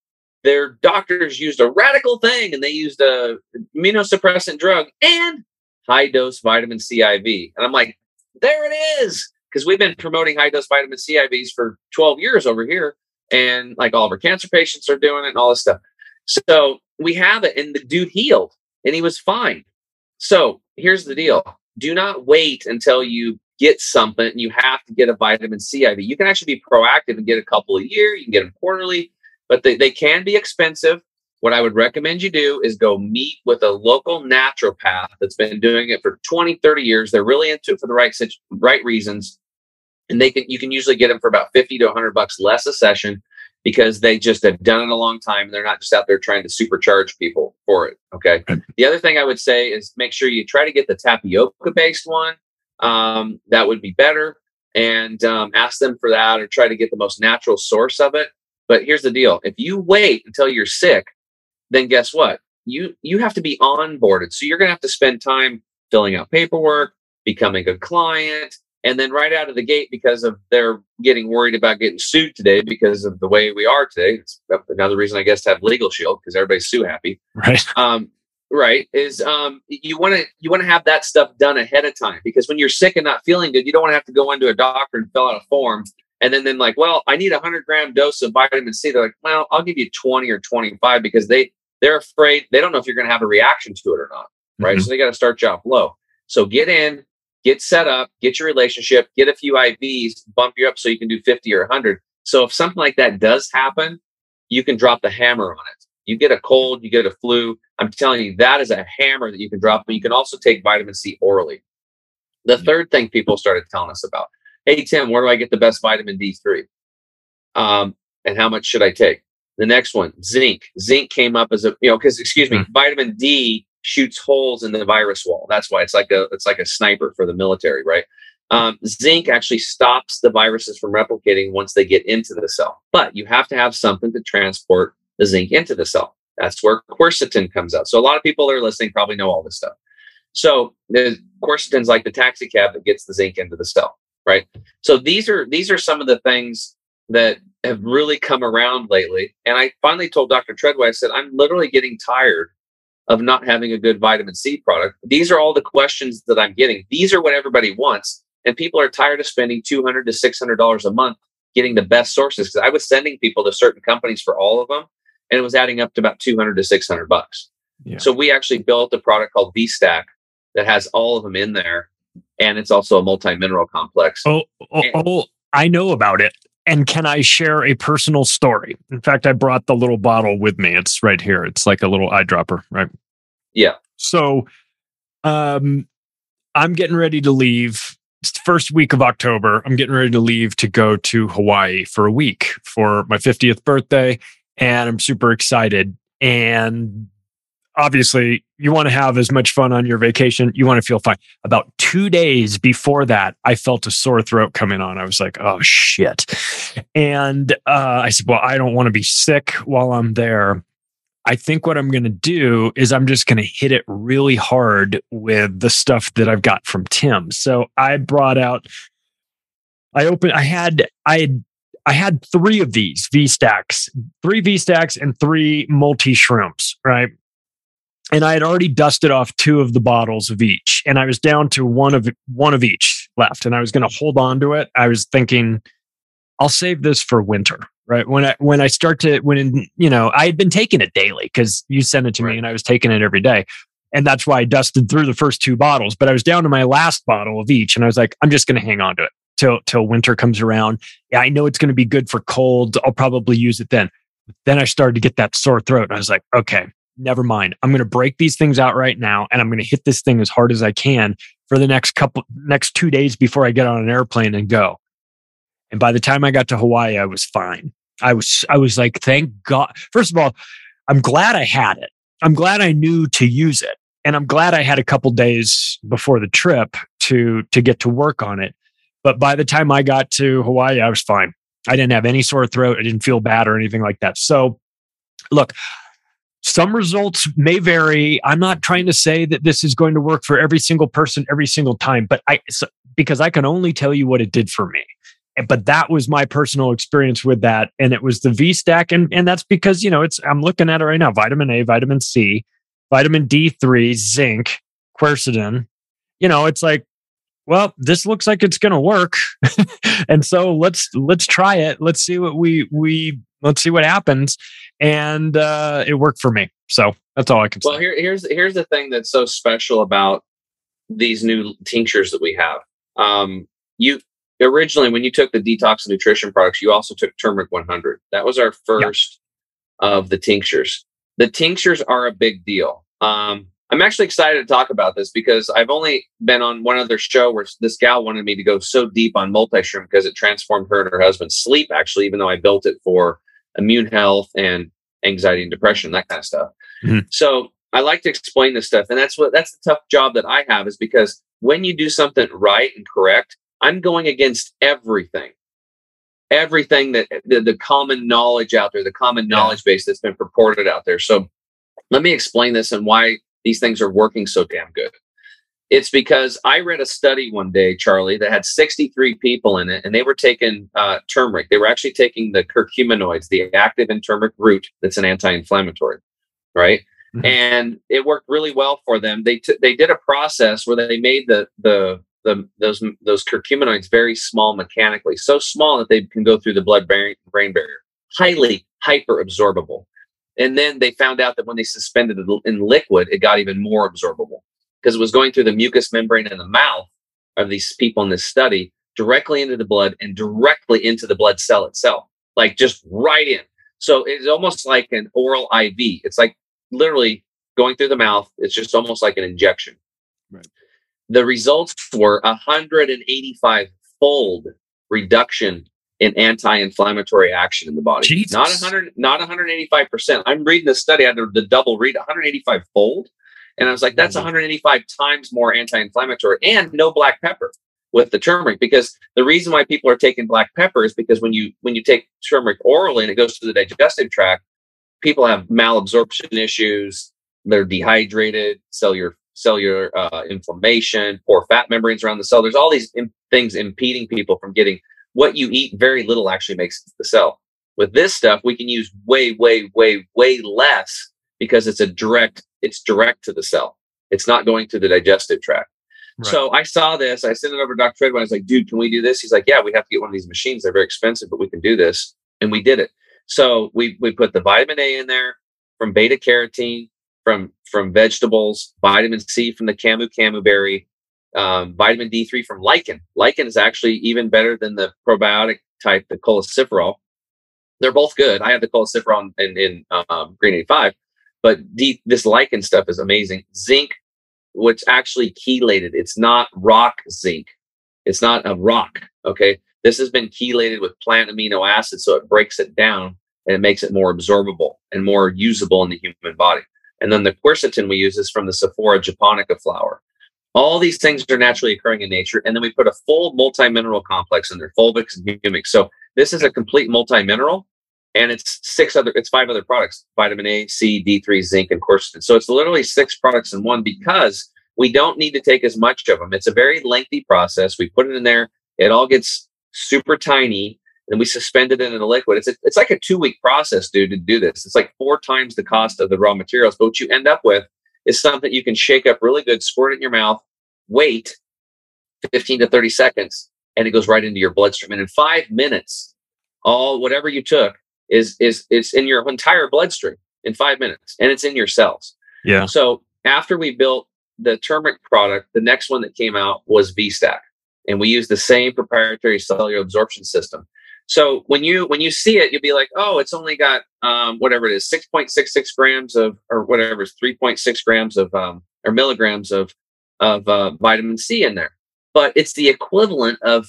their doctors used a radical thing, and they used a immunosuppressant drug and high dose vitamin C IV. And I'm like, there it is. Because we've been promoting high dose vitamin C IVs for 12 years over here. And like all of our cancer patients are doing it and all this stuff. So we have it, and the dude healed and he was fine. So here's the deal. Do not wait until you get something. You have to get a vitamin C IV. You can actually be proactive and get a couple a year. You can get them quarterly, but they can be expensive. What I would recommend you do is go meet with a local naturopath that's been doing it for 20, 30 years. They're really into it for the right reasons. And you can usually get them for about $50 to $100 less a session, because they just have done it a long time. And they're not just out there trying to supercharge people for it. Okay. The other thing I would say is make sure you try to get the tapioca based one. That would be better. And ask them for that, or try to get the most natural source of it. But here's the deal. If you wait until you're sick, then guess what? You have to be onboarded. So you're going to have to spend time filling out paperwork, becoming a client. And then right out of the gate, because of they're getting worried about getting sued today because of the way we are today. It's another reason, I guess, to have Legal Shield, because everybody's sue happy. Right. Right. Is you want to have that stuff done ahead of time, because when you're sick and not feeling good, you don't want to have to go into a doctor and fill out a form. And then like, well, I need a 100-gram dose of vitamin C. They're like, well, I'll give you 20 or 25, because they're afraid. They don't know if you're going to have a reaction to it or not. Right. So they got to start you off low. So get in. Get set up, get your relationship, get a few IVs, bump you up so you can do 50 or 100. So if something like that does happen, you can drop the hammer on it. You get a cold, you get a flu. I'm telling you, that is a hammer that you can drop. But you can also take vitamin C orally. The third thing people started telling us about, hey, Tim, where do I get the best vitamin D3? And how much should I take? The next one, zinc. Zinc came up as vitamin D shoots holes in the virus wall. That's why it's like a sniper for the military, right? Zinc actually stops the viruses from replicating once they get into the cell. But you have to have something to transport the zinc into the cell. That's where quercetin comes out. So a lot of people that are listening probably know all this stuff. So the quercetin's like the taxi cab that gets the zinc into the cell, right? So these are some of the things that have really come around lately. And I finally told Dr. Treadway, I said, I'm literally getting tired of not having a good vitamin C product. These are all the questions that I'm getting. These are what everybody wants. And people are tired of spending $200 to $600 a month getting the best sources. Because I was sending people to certain companies for all of them, and it was adding up to about $200 to $600. Yeah. So we actually built a product called V-Stack that has all of them in there. And it's also a multi-mineral complex. I know about it. And can I share a personal story? In fact, I brought the little bottle with me. It's right here. It's like a little eyedropper, right? Yeah. So I'm getting ready to leave. It's the first week of October. I'm getting ready to leave to go to Hawaii for a week for my 50th birthday. And I'm super excited. And obviously, you want to have as much fun on your vacation. You want to feel fine. About 2 days before that, I felt a sore throat coming on. I was like, oh, shit. And I said, well, I don't want to be sick while I'm there. I think what I'm going to do is I'm just going to hit it really hard with the stuff that I've got from Tim. So I brought out, I had 3 of these V-Stacks, 3 V-Stacks and 3 multi-shrooms, right? And I had already dusted off 2 of the bottles of each, and I was down to one of each left, and I was going to hold on to it. I was thinking, I'll save this for winter, right? When I had been taking it daily because you sent it to me, and I was taking it every day, and that's why I dusted through the first 2 bottles. But I was down to my last bottle of each, and I was like, I'm just going to hang on to it till winter comes around. Yeah, I know it's going to be good for cold. I'll probably use it then. But then I started to get that sore throat, and I was like, okay. Never mind. I'm going to break these things out right now, and I'm going to hit this thing as hard as I can for the next 2 days before I get on an airplane and go. And by the time I got to Hawaii, I was fine. I was like, thank God. First of all, I'm glad I had it. I'm glad I knew to use it, and I'm glad I had a couple days before the trip to get to work on it. But by the time I got to Hawaii, I was fine. I didn't have any sore throat. I didn't feel bad or anything like that. So, look. Some results may vary. I'm not trying to say that this is going to work for every single person every single time, but because I can only tell you what it did for me. But that was my personal experience with that. And it was the V-Stack. And that's because, I'm looking at it right now. Vitamin A, vitamin C, vitamin D3, zinc, quercetin. It's like, well, this looks like it's going to work. And so let's try it. Let's see what let's see what happens. And it worked for me. So that's all I can say. Well, here's the thing that's so special about these new tinctures that we have. You originally, when you took the detox and nutrition products, you also took Turmeric 100. That was our first of the tinctures. The tinctures are a big deal. I'm actually excited to talk about this because I've only been on one other show where this gal wanted me to go so deep on multi-shroom because it transformed her and her husband's sleep, actually, even though I built it for immune health and anxiety and depression, that kind of stuff. Mm-hmm. So I like to explain this stuff. And that's the tough job that I have, is because when you do something right and correct, I'm going against everything that the common knowledge out there, the common knowledge base that's been purported out there. So let me explain this and why these things are working so damn good. It's because I read a study one day, Charlie, that had 63 people in it, and they were taking turmeric. They were actually taking the curcuminoids, the active in turmeric root that's an anti-inflammatory, right? Mm-hmm. And it worked really well for them. They did a process where they made those curcuminoids very small mechanically, so small that they can go through the blood-brain barrier, highly hyper absorbable. And then they found out that when they suspended it in liquid, it got even more absorbable because it was going through the mucous membrane in the mouth of these people in this study directly into the blood and directly into the blood cell itself, like just right in. So it's almost like an oral IV. It's like literally going through the mouth. It's just almost like an injection. Right. The results were 185-fold reduction in anti-inflammatory action in the body. Jesus. Not 185%. I'm reading this study. I had to double read 185-fold. And I was like, that's 185 times more anti-inflammatory, and no black pepper with the turmeric. Because the reason why people are taking black pepper is because when you take turmeric orally and it goes to the digestive tract, people have malabsorption issues. They're dehydrated, cellular inflammation, poor fat membranes around the cell. There's all these things impeding people from getting what you eat. Very little actually makes the cell. With this stuff, we can use way, way, way, way less because it's direct to the cell. It's not going through the digestive tract. Right. So I saw this. I sent it over to Dr. Fred. I was like, dude, can we do this? He's like, yeah, we have to get one of these machines. They're very expensive, but we can do this. And we did it. So we put the vitamin A in there from beta carotene, from vegetables, vitamin C from the camu berry, vitamin D3 from lichen. Lichen is actually even better than the probiotic type, the cholecalciferol. They're both good. I have the cholecalciferol in Green 85, but this lichen stuff is amazing. Zinc, which actually chelated. It's not rock zinc. It's not a rock. Okay. This has been chelated with plant amino acids, so it breaks it down and it makes it more absorbable and more usable in the human body. And then the quercetin we use is from the Sephora japonica flower. All these things are naturally occurring in nature. And then we put a full multi-mineral complex in there, fulvics and humics. So this is a complete multi-mineral, and it's 5 other products: vitamin A, C, D3, zinc, and quercetin. So it's literally 6 products in one because we don't need to take as much of them. It's a very lengthy process. We put it in there. It all gets super tiny, and we suspend it in a liquid. It's like a 2-week process, dude, to do this. It's like 4 times the cost of the raw materials. But what you end up with is something you can shake up really good, squirt it in your mouth, wait 15 to 30 seconds, and it goes right into your bloodstream. And in 5 minutes, whatever you took is in your entire bloodstream in 5 minutes, and it's in your cells. Yeah. So after we built the turmeric product, the next one that came out was V-Stack, and we use the same proprietary cellular absorption system. So when you see it, you'll be like, oh, it's only got whatever it is, 6.66 grams of, or whatever is 3.6 grams of or milligrams of vitamin C in there, but it's the equivalent of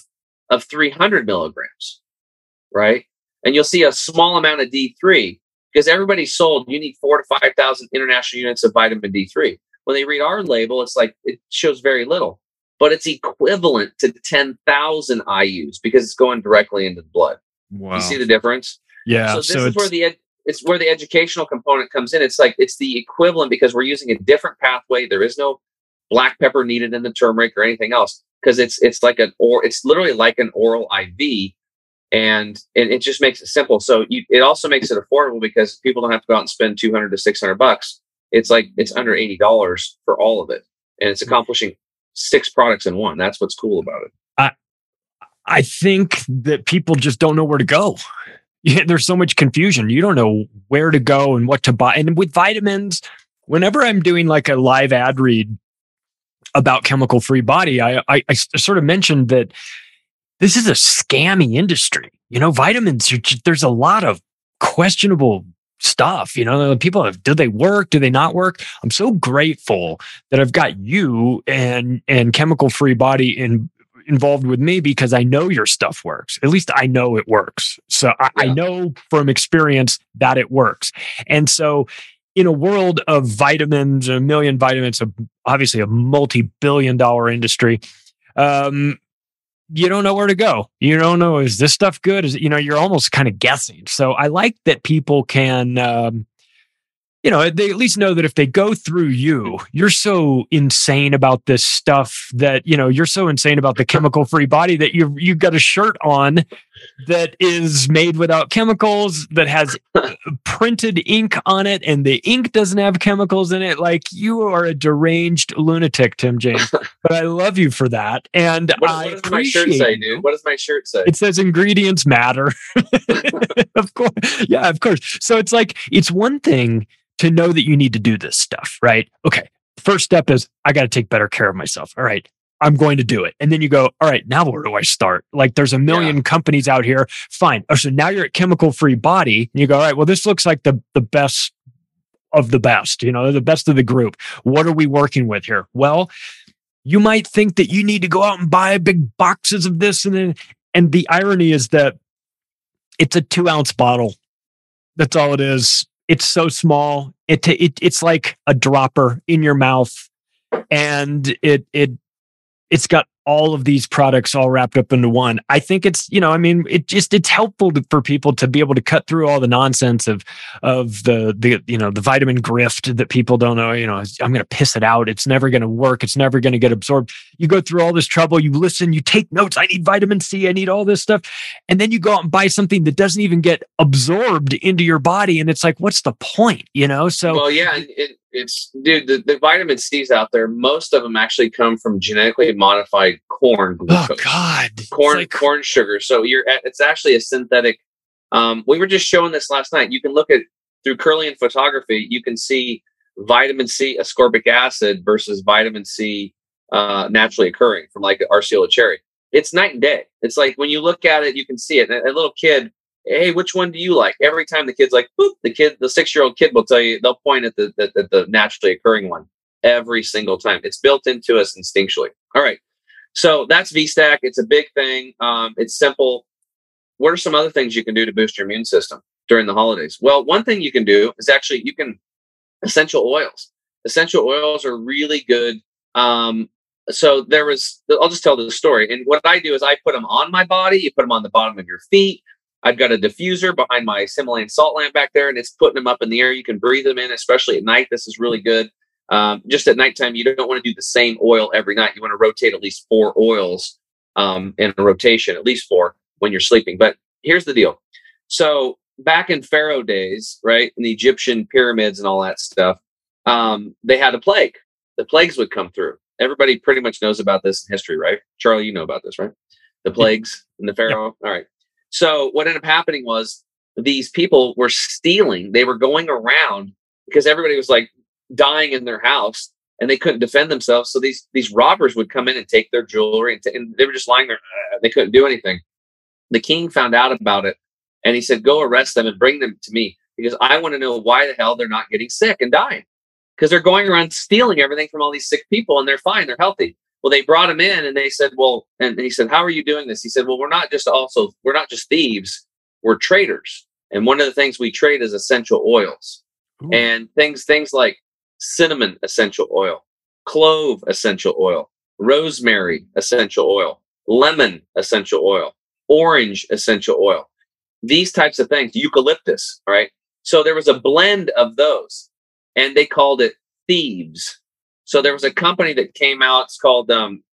300 milligrams, right? And you'll see a small amount of D3 because everybody's sold. You need 4,000 to 5,000 international units of vitamin D3. When they read our label, it's like it shows very little, but it's equivalent to 10,000 IUs because it's going directly into the blood. Wow. You see the difference? Yeah. So this is where the educational component comes in. It's like it's the equivalent because we're using a different pathway. There is no black pepper needed in the turmeric or anything else, because it's literally like an oral IV, and it just makes it simple. So it also makes it affordable because people don't have to go out and spend $200 to $600. It's under $80 for all of it, and it's accomplishing 6 products in one. That's what's cool about it. I think that people just don't know where to go. There's so much confusion. You don't know where to go and what to buy. And with vitamins, whenever I'm doing like a live ad read about Chemical Free Body, I sort of mentioned that this is a scammy industry. Vitamins, there's a lot of questionable stuff. People do they work? Do they not work? I'm so grateful that I've got you and Chemical Free Body involved with me, because I know your stuff works. At least I know it works. So I know from experience that it works. And so in a world of vitamins, a million vitamins, obviously a multi-billion-dollar industry, you don't know where to go. You don't know, is this stuff good? You're almost kind of guessing. So I like that people can, they at least know that if they go through you're so insane about this stuff that, you're so insane about the Chemical Free Body that you've got a shirt on that is made without chemicals, that has printed ink on it, and the ink doesn't have chemicals in it. Like, you are a deranged lunatic, Tim James. But I love you for that. And what does my shirt say, dude? What does my shirt say? It says ingredients matter. Of course. Yeah, of course. So it's one thing to know that you need to do this stuff, right? Okay. First step is I got to take better care of myself. All right. I'm going to do it. And then you go, all right, now where do I start? Like, there's a million companies out here. Fine. Oh, so now you're at Chemical Free Body and you go, all right, well, this looks like the best of the best, the best of the group. What are we working with here? Well, you might think that you need to go out and buy big boxes of this. And the irony is that it's a 2-ounce bottle. That's all it is. It's so small. It's like a dropper in your mouth, and it's got all of these products all wrapped up into one. I think it's it's helpful for people to be able to cut through all the nonsense of the vitamin grift that people don't know. I'm going to piss it out. It's never going to work. It's never going to get absorbed. You go through all this trouble. You listen. You take notes. I need vitamin C. I need all this stuff, and then you go out and buy something that doesn't even get absorbed into your body. And it's like, what's the point? So well, yeah. It's dude, the vitamin C's out there, most of them actually come from genetically modified corn glucose. Oh God, corn sugar. So it's actually a synthetic. We were just showing this last night. You can look at through Kirlian photography. You can see vitamin C ascorbic acid versus vitamin C naturally occurring from like Arceola cherry. It's night and day. It's like when you look at it, you can see it. And a little kid, hey, which one do you like? Every time the kid's like, boop, the 6-year-old kid will tell you, they'll point at the naturally occurring one every single time. It's built into us instinctually. All right. So that's VStack. It's a big thing. It's simple. What are some other things you can do to boost your immune system during the holidays? Well, one thing you can do is actually essential oils. Essential oils are really good. I'll just tell the story. And what I do is I put them on my body. You put them on the bottom of your feet. I've got a diffuser behind my Himalayan salt lamp back there, and it's putting them up in the air. You can breathe them in, especially at night. This is really good. Just at nighttime, you don't want to do the same oil every night. You want to rotate at least 4 oils in a rotation, at least 4 when you're sleeping. But here's the deal. So back in Pharaoh days, right, in the Egyptian pyramids and all that stuff, they had a plague. The plagues would come through. Everybody pretty much knows about this in history, right? Charlie, you know about this, right? The plagues in the Pharaoh. Yep. All right. So what ended up happening was these people were stealing. They were going around because everybody was like dying in their house and they couldn't defend themselves. So these robbers would come in and take their jewelry and they were just lying there. They couldn't do anything. The king found out about it and he said, go arrest them and bring them to me because I want to know why the hell they're not getting sick and dying, because they're going around stealing everything from all these sick people and they're fine. They're healthy. Well, they brought him in and they said, well, and he said, how are you doing this? He said, well, we're not just thieves, we're traders. And one of the things we trade is essential oils. Ooh. And things like cinnamon essential oil, clove essential oil, rosemary essential oil, lemon essential oil, orange essential oil, these types of things, eucalyptus. All right. So there was a blend of those and they called it thieves. So there was a company that came out. It's called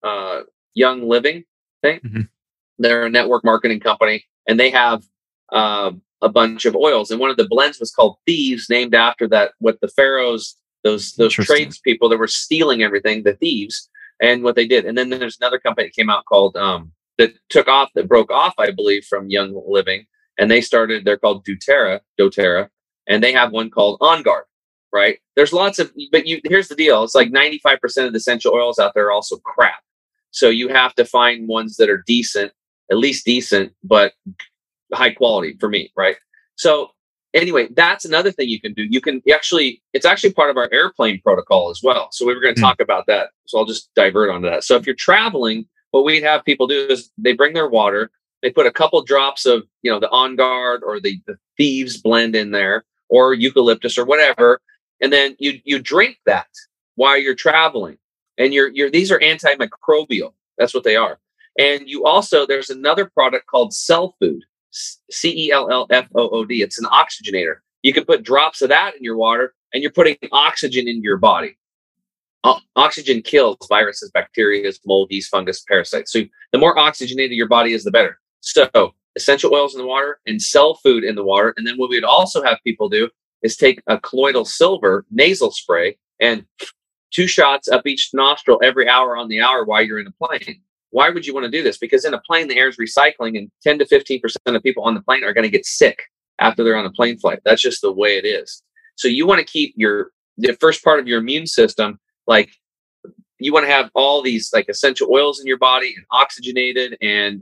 Young Living, I think. Mm-hmm. They're a network marketing company, and they have a bunch of oils. And one of the blends was called Thieves, named after what the pharaohs, those tradespeople that were stealing everything, the thieves, and what they did. And then there's another company that came out called that broke off, I believe, from Young Living, and they're called doTERRA, and they have one called On Guard. Right? There's lots of, but here's the deal. It's like 95% of the essential oils out there are also crap. So you have to find ones that are decent, at least decent, but high quality for me. Right? So anyway, that's another thing you can do. It's actually part of our airplane protocol as well. So we were going to talk about that. So I'll just divert onto that. So if you're traveling, what we'd have people do is they bring their water, they put a couple drops of, the On Guard or the Thieves blend in there, or eucalyptus or whatever. And then you drink that while you're traveling, and these are antimicrobial. That's what they are. And there's another product called Cell Food, CELLFOOD. It's an oxygenator. You can put drops of that in your water, and you're putting oxygen into your body. Oxygen kills viruses, bacteria, mold, yeast, fungus, parasites. So the more oxygenated your body is, the better. So essential oils in the water and Cell Food in the water. And then what we'd also have people do is take a colloidal silver nasal spray and 2 shots up each nostril every hour on the hour while you're in a plane. Why would you want to do this? Because in a plane, the air is recycling, and 10 to 15% of people on the plane are going to get sick after they're on a plane flight. That's just the way it is. So you want to keep the first part of your immune system, like you want to have all these like essential oils in your body and oxygenated,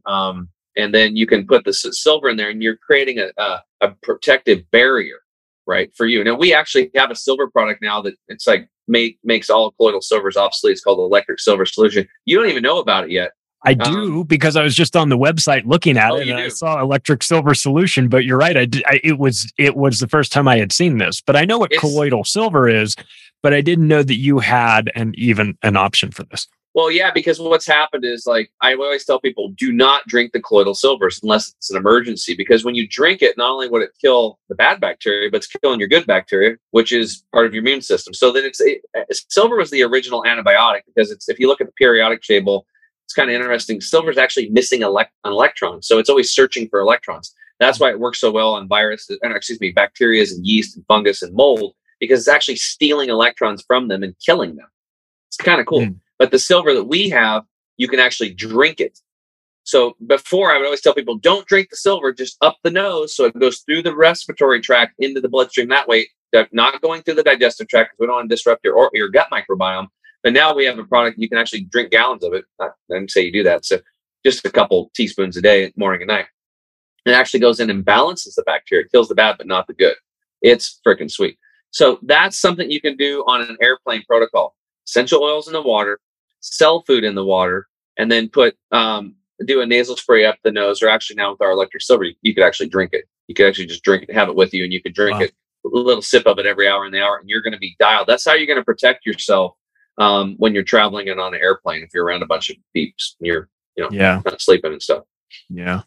and then you can put the silver in there, and you're creating a protective barrier. Right, for you. Now, we actually have a silver product now that it's like makes all colloidal silvers obsolete. It's called Electric Silver Solution. You don't even know about it yet. I do, because I was just on the website looking at it, and I saw Electric Silver Solution. But you're right, it was the first time I had seen this. But I know what colloidal silver is, but I didn't know that you had even an option for this. Well, yeah, because what's happened is, like, I always tell people, do not drink the colloidal silvers unless it's an emergency, because when you drink it, not only would it kill the bad bacteria, but it's killing your good bacteria, which is part of your immune system. So then silver was the original antibiotic, because if you look at the periodic table, it's kind of interesting. Silver is actually missing an electron. So it's always searching for electrons. That's why it works so well on bacteria and yeast and fungus and mold, because it's actually stealing electrons from them and killing them. It's kind of cool. But the silver that we have, you can actually drink it. So before, I would always tell people, don't drink the silver, just up the nose. So it goes through the respiratory tract into the bloodstream that way, not going through the digestive tract, because we don't want to disrupt your gut microbiome. But now we have a product, you can actually drink gallons of it. I didn't say you do that. So just a couple teaspoons a day, morning and night. It actually goes in and balances the bacteria. It kills the bad, but not the good. It's freaking sweet. So that's something you can do on an airplane protocol. Essential oils in the water, Cell Food in the water, and then do a nasal spray up the nose, or actually now with our Electric Silver, you could actually drink it. You could actually just drink it, have it with you, and you could drink it, a little sip of it every hour in the hour, and you're going to be dialed. That's how you're going to protect yourself when you're traveling and on an airplane, if you're around a bunch of peeps and you're not sleeping and stuff. Yeah.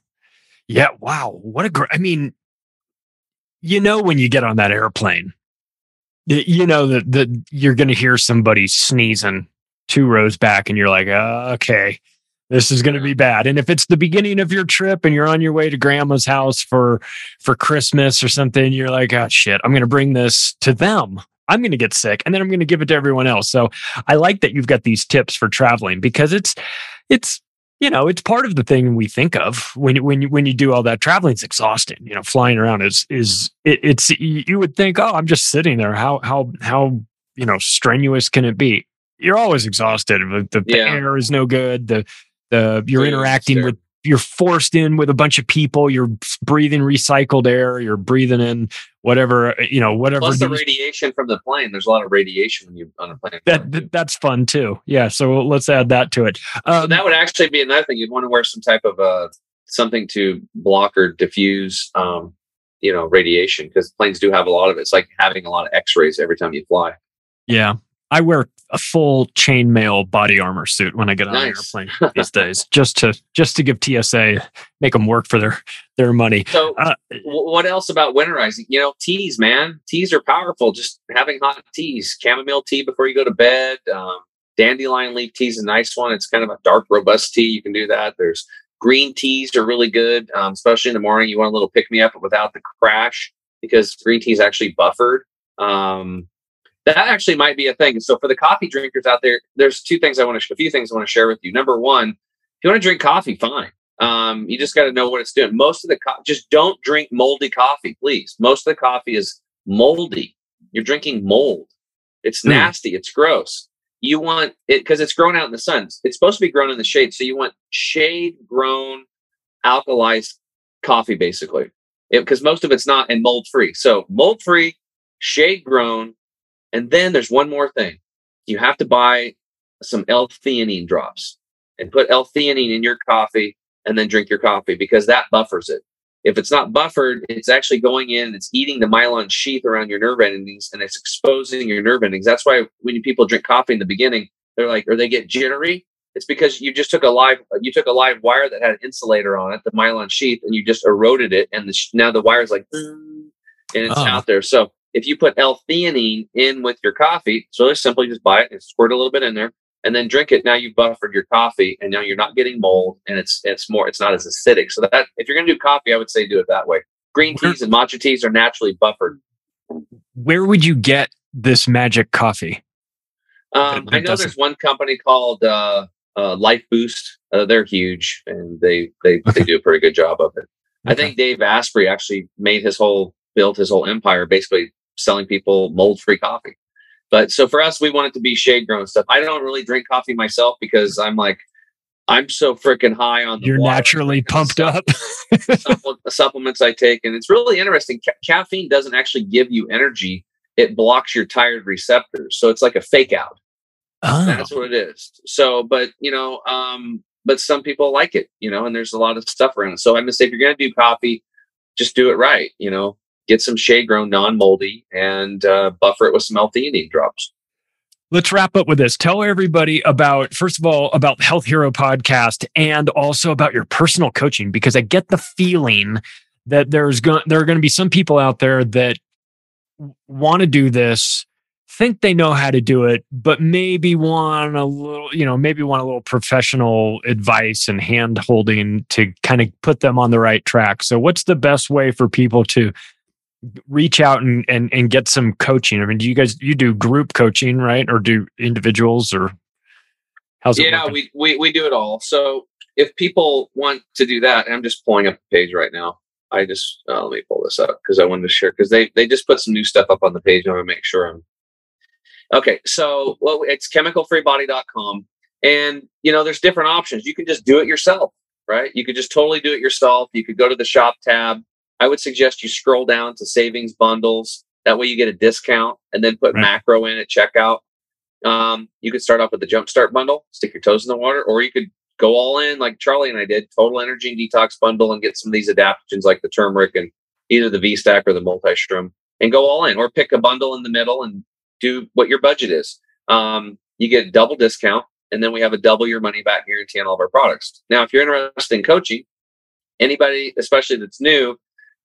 Wow. What a great, when you get on that airplane, that you're going to hear somebody sneezing 2 rows back, and you're like, okay, this is going to be bad. And if it's the beginning of your trip and you're on your way to grandma's house for Christmas or something, you're like, oh shit, I'm going to bring this to them. I'm going to get sick, and then I'm going to give it to everyone else. So I like that you've got these tips for traveling, because it's part of the thing we think of when you do all that traveling. It's exhausting. Flying around it's you would think, oh, I'm just sitting there. How strenuous can it be? You're always exhausted. The air is no good. You're interacting with, you're forced in with a bunch of people. You're breathing recycled air. You're breathing in whatever. Plus the radiation from the plane. There's a lot of radiation when you're on a plane. That's fun too. Yeah. So let's add that to it. So that would actually be another thing. You'd want to wear some type of something to block or diffuse, radiation, because planes do have a lot of it. It's like having a lot of X-rays every time you fly. Yeah. I wear a full chainmail body armor suit when I get on an airplane these days, just to give TSA, make them work for their money. So what else about winterizing? Teas, man. Teas are powerful. Just having hot teas, chamomile tea before you go to bed. Dandelion leaf tea is a nice one. It's kind of a dark, robust tea. You can do that. There's green teas are really good, especially in the morning. You want a little pick-me-up without the crash, because green tea is actually buffered. That actually might be a thing. So for the coffee drinkers out there, there's a few things I want to share with you. Number one, if you want to drink coffee, fine. You just got to know what it's doing. Most of the just don't drink moldy coffee, please. Most of the coffee is moldy. You're drinking mold. It's nasty. It's gross. You want it because it's grown out in the sun. It's supposed to be grown in the shade. So you want shade-grown, alkalized coffee, basically, because most of it's not, and mold-free. So mold-free, shade-grown. And then there's one more thing. You have to buy some L-theanine drops and put L-theanine in your coffee and then drink your coffee, because that buffers it. If it's not buffered, it's actually going in and it's eating the myelin sheath around your nerve endings, and it's exposing your nerve endings. That's why when people drink coffee in the beginning, they're like, or they get jittery. It's because you just took a live wire that had an insulator on it, the myelin sheath, and you just eroded it. And now the wire's like, and it's out there. So if you put L-theanine in with your coffee, so just simply just buy it and squirt a little bit in there and then drink it. Now you've buffered your coffee, and now you're not getting mold, and it's not as acidic. So that if you're going to do coffee, I would say do it that way. Green teas and matcha teas are naturally buffered. Where would you get this magic coffee? I know there's one company called Life Boost. They're huge, and they do a pretty good job of it. Okay. I think Dave Asprey actually built his whole empire basically selling people mold-free coffee. But so for us, we want it to be shade-grown stuff. I don't really drink coffee myself because I'm so freaking high on the You're water. Naturally pumped up. Supplements I take. And it's really interesting. Caffeine doesn't actually give you energy. It blocks your tired receptors. So it's like a fake out. Oh. That's what it is. So, but some people like it, and there's a lot of stuff around it. So I'm going to say, if you're going to do coffee, just do it right. Get some shade-grown, non-moldy, and buffer it with some L-theanine drops. Let's wrap up with this. Tell everybody first of all, about the Health Hero podcast, and also about your personal coaching, because I get the feeling that there are going to be some people out there that want to do this, think they know how to do it, but maybe want a little professional advice and hand holding to kind of put them on the right track. So what's the best way for people to reach out and get some coaching? I mean, you do group coaching, right? Or do individuals, or how's it working? we do it all. So if people want to do that, and I'm just pulling up the page right now. I just, let me pull this up because I wanted to share, because they just put some new stuff up on the page. I want to make sure I'm okay. So it's chemicalfreebody.com, and there's different options. You can just do it yourself, right? You could just totally do it yourself. You could go to the shop tab. I would suggest you scroll down to savings bundles. That way you get a discount, and then put macro in at checkout. You could start off with the Jumpstart bundle, stick your toes in the water, or you could go all in like Charlie and I did, total energy and detox bundle, and get some of these adaptogens like the turmeric and either the V-Stack or the multi-shroom, and go all in, or pick a bundle in the middle and do what your budget is. You get a double discount, and then we have a double your money back guarantee on all of our products. Now, if you're interested in coaching, anybody, especially that's new,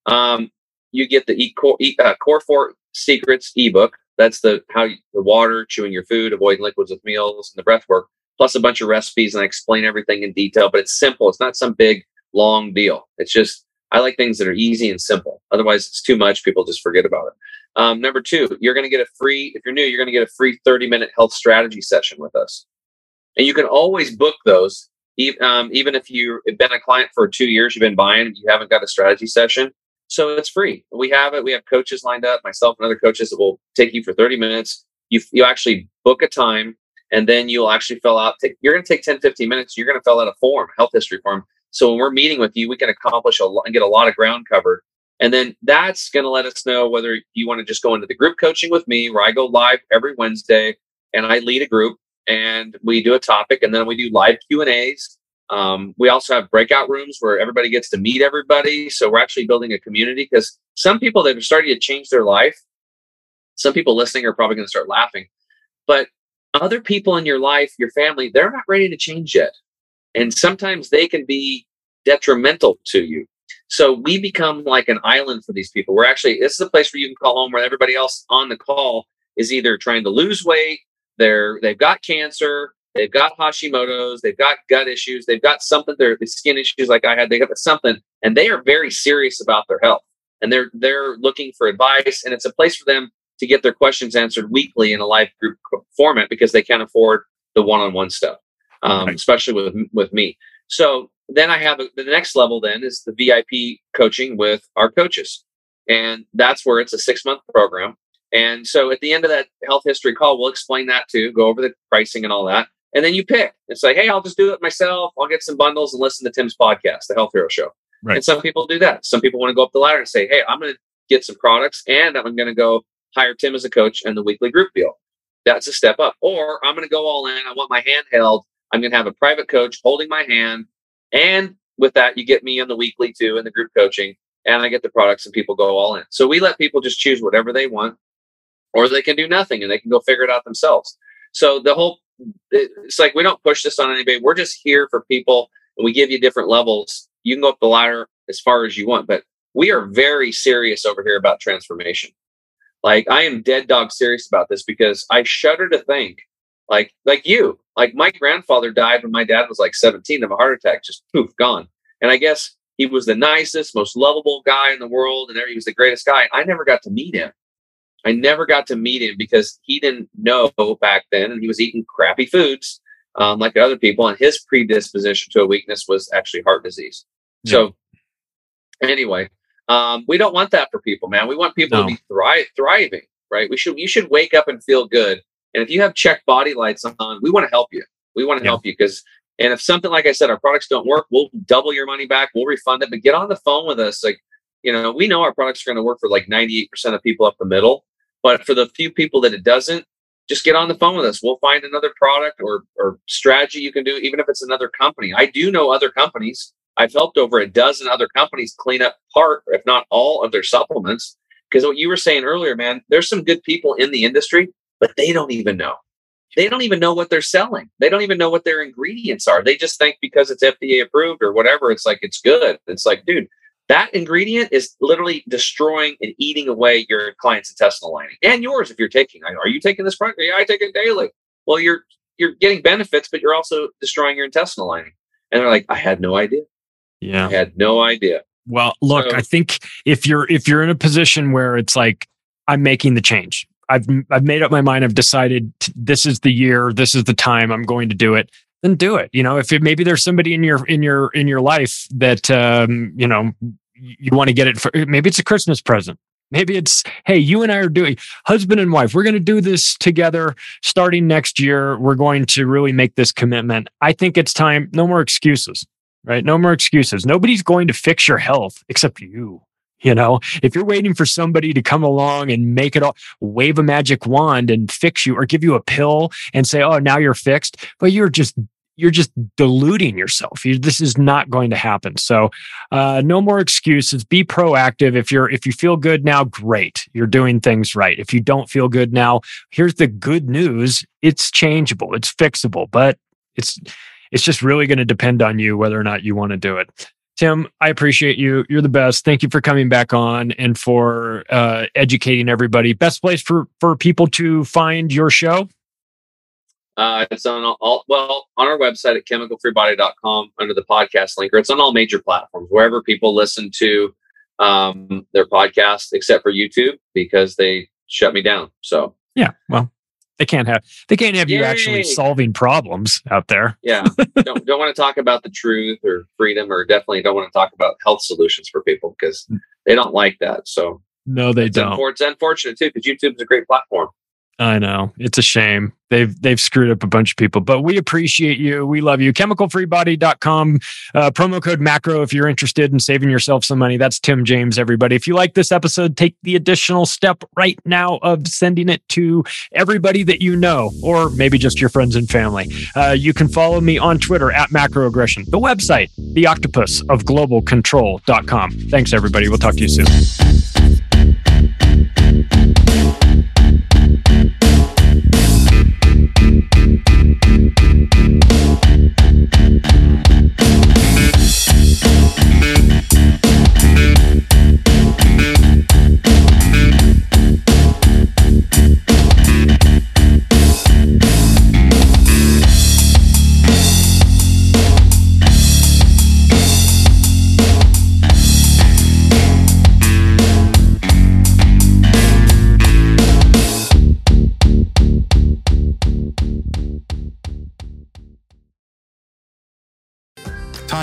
you get the Core 4 Secrets ebook. That's the water, chewing your food, avoiding liquids with meals, and the breath work, plus a bunch of recipes, and I explain everything in detail. But it's simple. It's not some big, long deal. It's just, I like things that are easy and simple. Otherwise, it's too much. People just forget about it. Number 2, you're going to get if you're new, you're going to get a free 30-minute health strategy session with us. And you can always book those. Even if you've been a client for 2 years, you've been buying, you haven't got a strategy session. So it's free. We have it. We have coaches lined up, myself and other coaches, that will take you for 30 minutes. You actually book a time, and then you'll actually fill out. You're going to take 10, 15 minutes. You're going to fill out a form, health history form. So when we're meeting with you, we can accomplish a lot and get a lot of ground covered. And then that's going to let us know whether you want to just go into the group coaching with me, where I go live every Wednesday and I lead a group and we do a topic, and then we do live Q&As. We also have breakout rooms where everybody gets to meet everybody. So we're actually building a community, because some people that are starting to change their life, some people listening are probably going to start laughing, but other people in your life, your family, they're not ready to change yet. And sometimes they can be detrimental to you. So we become like an island for these people. We're actually, this is a place where you can call home where everybody else on the call is either trying to lose weight, they've got cancer, they've got Hashimoto's, they've got gut issues, they've got something, the skin issues like I had, they got something, and they are very serious about their health. And they're looking for advice, and it's a place for them to get their questions answered weekly in a live group format because they can't afford the one-on-one stuff, especially with me. So then I have the next level then is the VIP coaching with our coaches. And that's where it's a 6-month program. And so at the end of that health history call, we'll explain that too, go over the pricing and all that. And then you pick. It's like, hey, I'll just do it myself. I'll get some bundles and listen to Tim's podcast, The Health Hero Show. Right. And some people do that. Some people want to go up the ladder and say, hey, I'm going to get some products and I'm going to go hire Tim as a coach and the weekly group deal. That's a step up. Or I'm going to go all in. I want my hand held. I'm going to have a private coach holding my hand. And with that, you get me on the weekly too in the group coaching, and I get the products and people go all in. So we let people just choose whatever they want, or they can do nothing and they can go figure it out themselves. So it's like we don't push this on anybody. We're just here for people, and we give you different levels. You can go up the ladder as far as you want, but we are very serious over here about transformation. Like I am dead dog serious about this because I shudder to think like you, like my grandfather died when my dad was like 17 of a heart attack, just poof, gone. And I guess he was the nicest, most lovable guy in the world. And he was the greatest guy. I never got to meet him. Because he didn't know back then. And he was eating crappy foods like other people. And his predisposition to a weakness was actually heart disease. Yeah. So anyway, we don't want that for people, man. We want people to be thriving, right? You should wake up and feel good. And if you have check body lights on, we want to help you. We want to help you and if something, like I said, our products don't work, we'll double your money back. We'll refund it, but get on the phone with us. Like, we know our products are going to work for like 98% of people up the middle, but for the few people that it doesn't, just get on the phone with us. We'll find another product or strategy you can do, even if it's another company. I do know other companies. I've helped over a dozen other companies clean up part, if not all, of their supplements. Because what you were saying earlier, man, there's some good people in the industry, but they don't even know. They don't even know what they're selling. They don't even know what their ingredients are. They just think because it's FDA approved or whatever, it's like, it's good. It's like, dude, that ingredient is literally destroying and eating away your client's intestinal lining and yours if you're taking. Are you taking this product? Yeah, I take it daily. Well, you're getting benefits, but you're also destroying your intestinal lining. And they're like, I had no idea. Yeah, I had no idea. Well, look, I think if you're in a position where it's like, I'm making the change. I've made up my mind. I've decided this is the year. This is the time I'm going to do it. Then do it. If maybe there's somebody in your life that you want to get it for. Maybe it's a Christmas present. Maybe it's, hey, you and I are doing husband and wife. We're going to do this together starting next year. We're going to really make this commitment. I think it's time. No more excuses, right? No more excuses. Nobody's going to fix your health except you. If you're waiting for somebody to come along and make it all, wave a magic wand and fix you or give you a pill and say, oh, now you're fixed. But you're just deluding yourself. This is not going to happen. So no more excuses. Be proactive. If you feel good now, great. You're doing things right. If you don't feel good now, here's the good news. It's changeable. It's fixable, but it's just really going to depend on you whether or not you want to do it. Tim, I appreciate you. You're the best. Thank you for coming back on and for educating everybody. Best place for people to find your show? It's on on our website at chemicalfreebody.com under the podcast link, or it's on all major platforms, wherever people listen to their podcast, except for YouTube because they shut me down. So yeah, well, they can't have you actually solving problems out there. Yeah. don't want to talk about the truth or freedom, or definitely don't want to talk about health solutions for people because they don't like that. So no, they don't. It's unfortunate too, because YouTube's a great platform. I know. It's a shame. They've screwed up a bunch of people, but we appreciate you. We love you. ChemicalFreeBody.com, promo code MACRO if you're interested in saving yourself some money. That's Tim James, everybody. If you like this episode, take the additional step right now of sending it to everybody that you know, or maybe just your friends and family. You can follow me on Twitter at Macroaggression, the website, theoctopusofglobalcontrol.com. Thanks, everybody. We'll talk to you soon.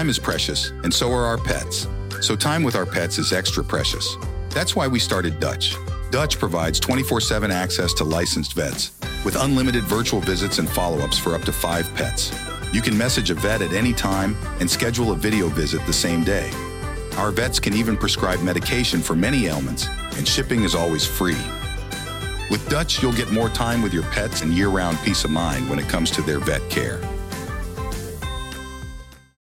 Time is precious, and so are our pets. So time with our pets is extra precious. That's why we started Dutch. Dutch provides 24/7 access to licensed vets with unlimited virtual visits and follow-ups for up to 5 pets. You can message a vet at any time and schedule a video visit the same day. Our vets can even prescribe medication for many ailments, and shipping is always free. With Dutch, you'll get more time with your pets and year-round peace of mind when it comes to their vet care.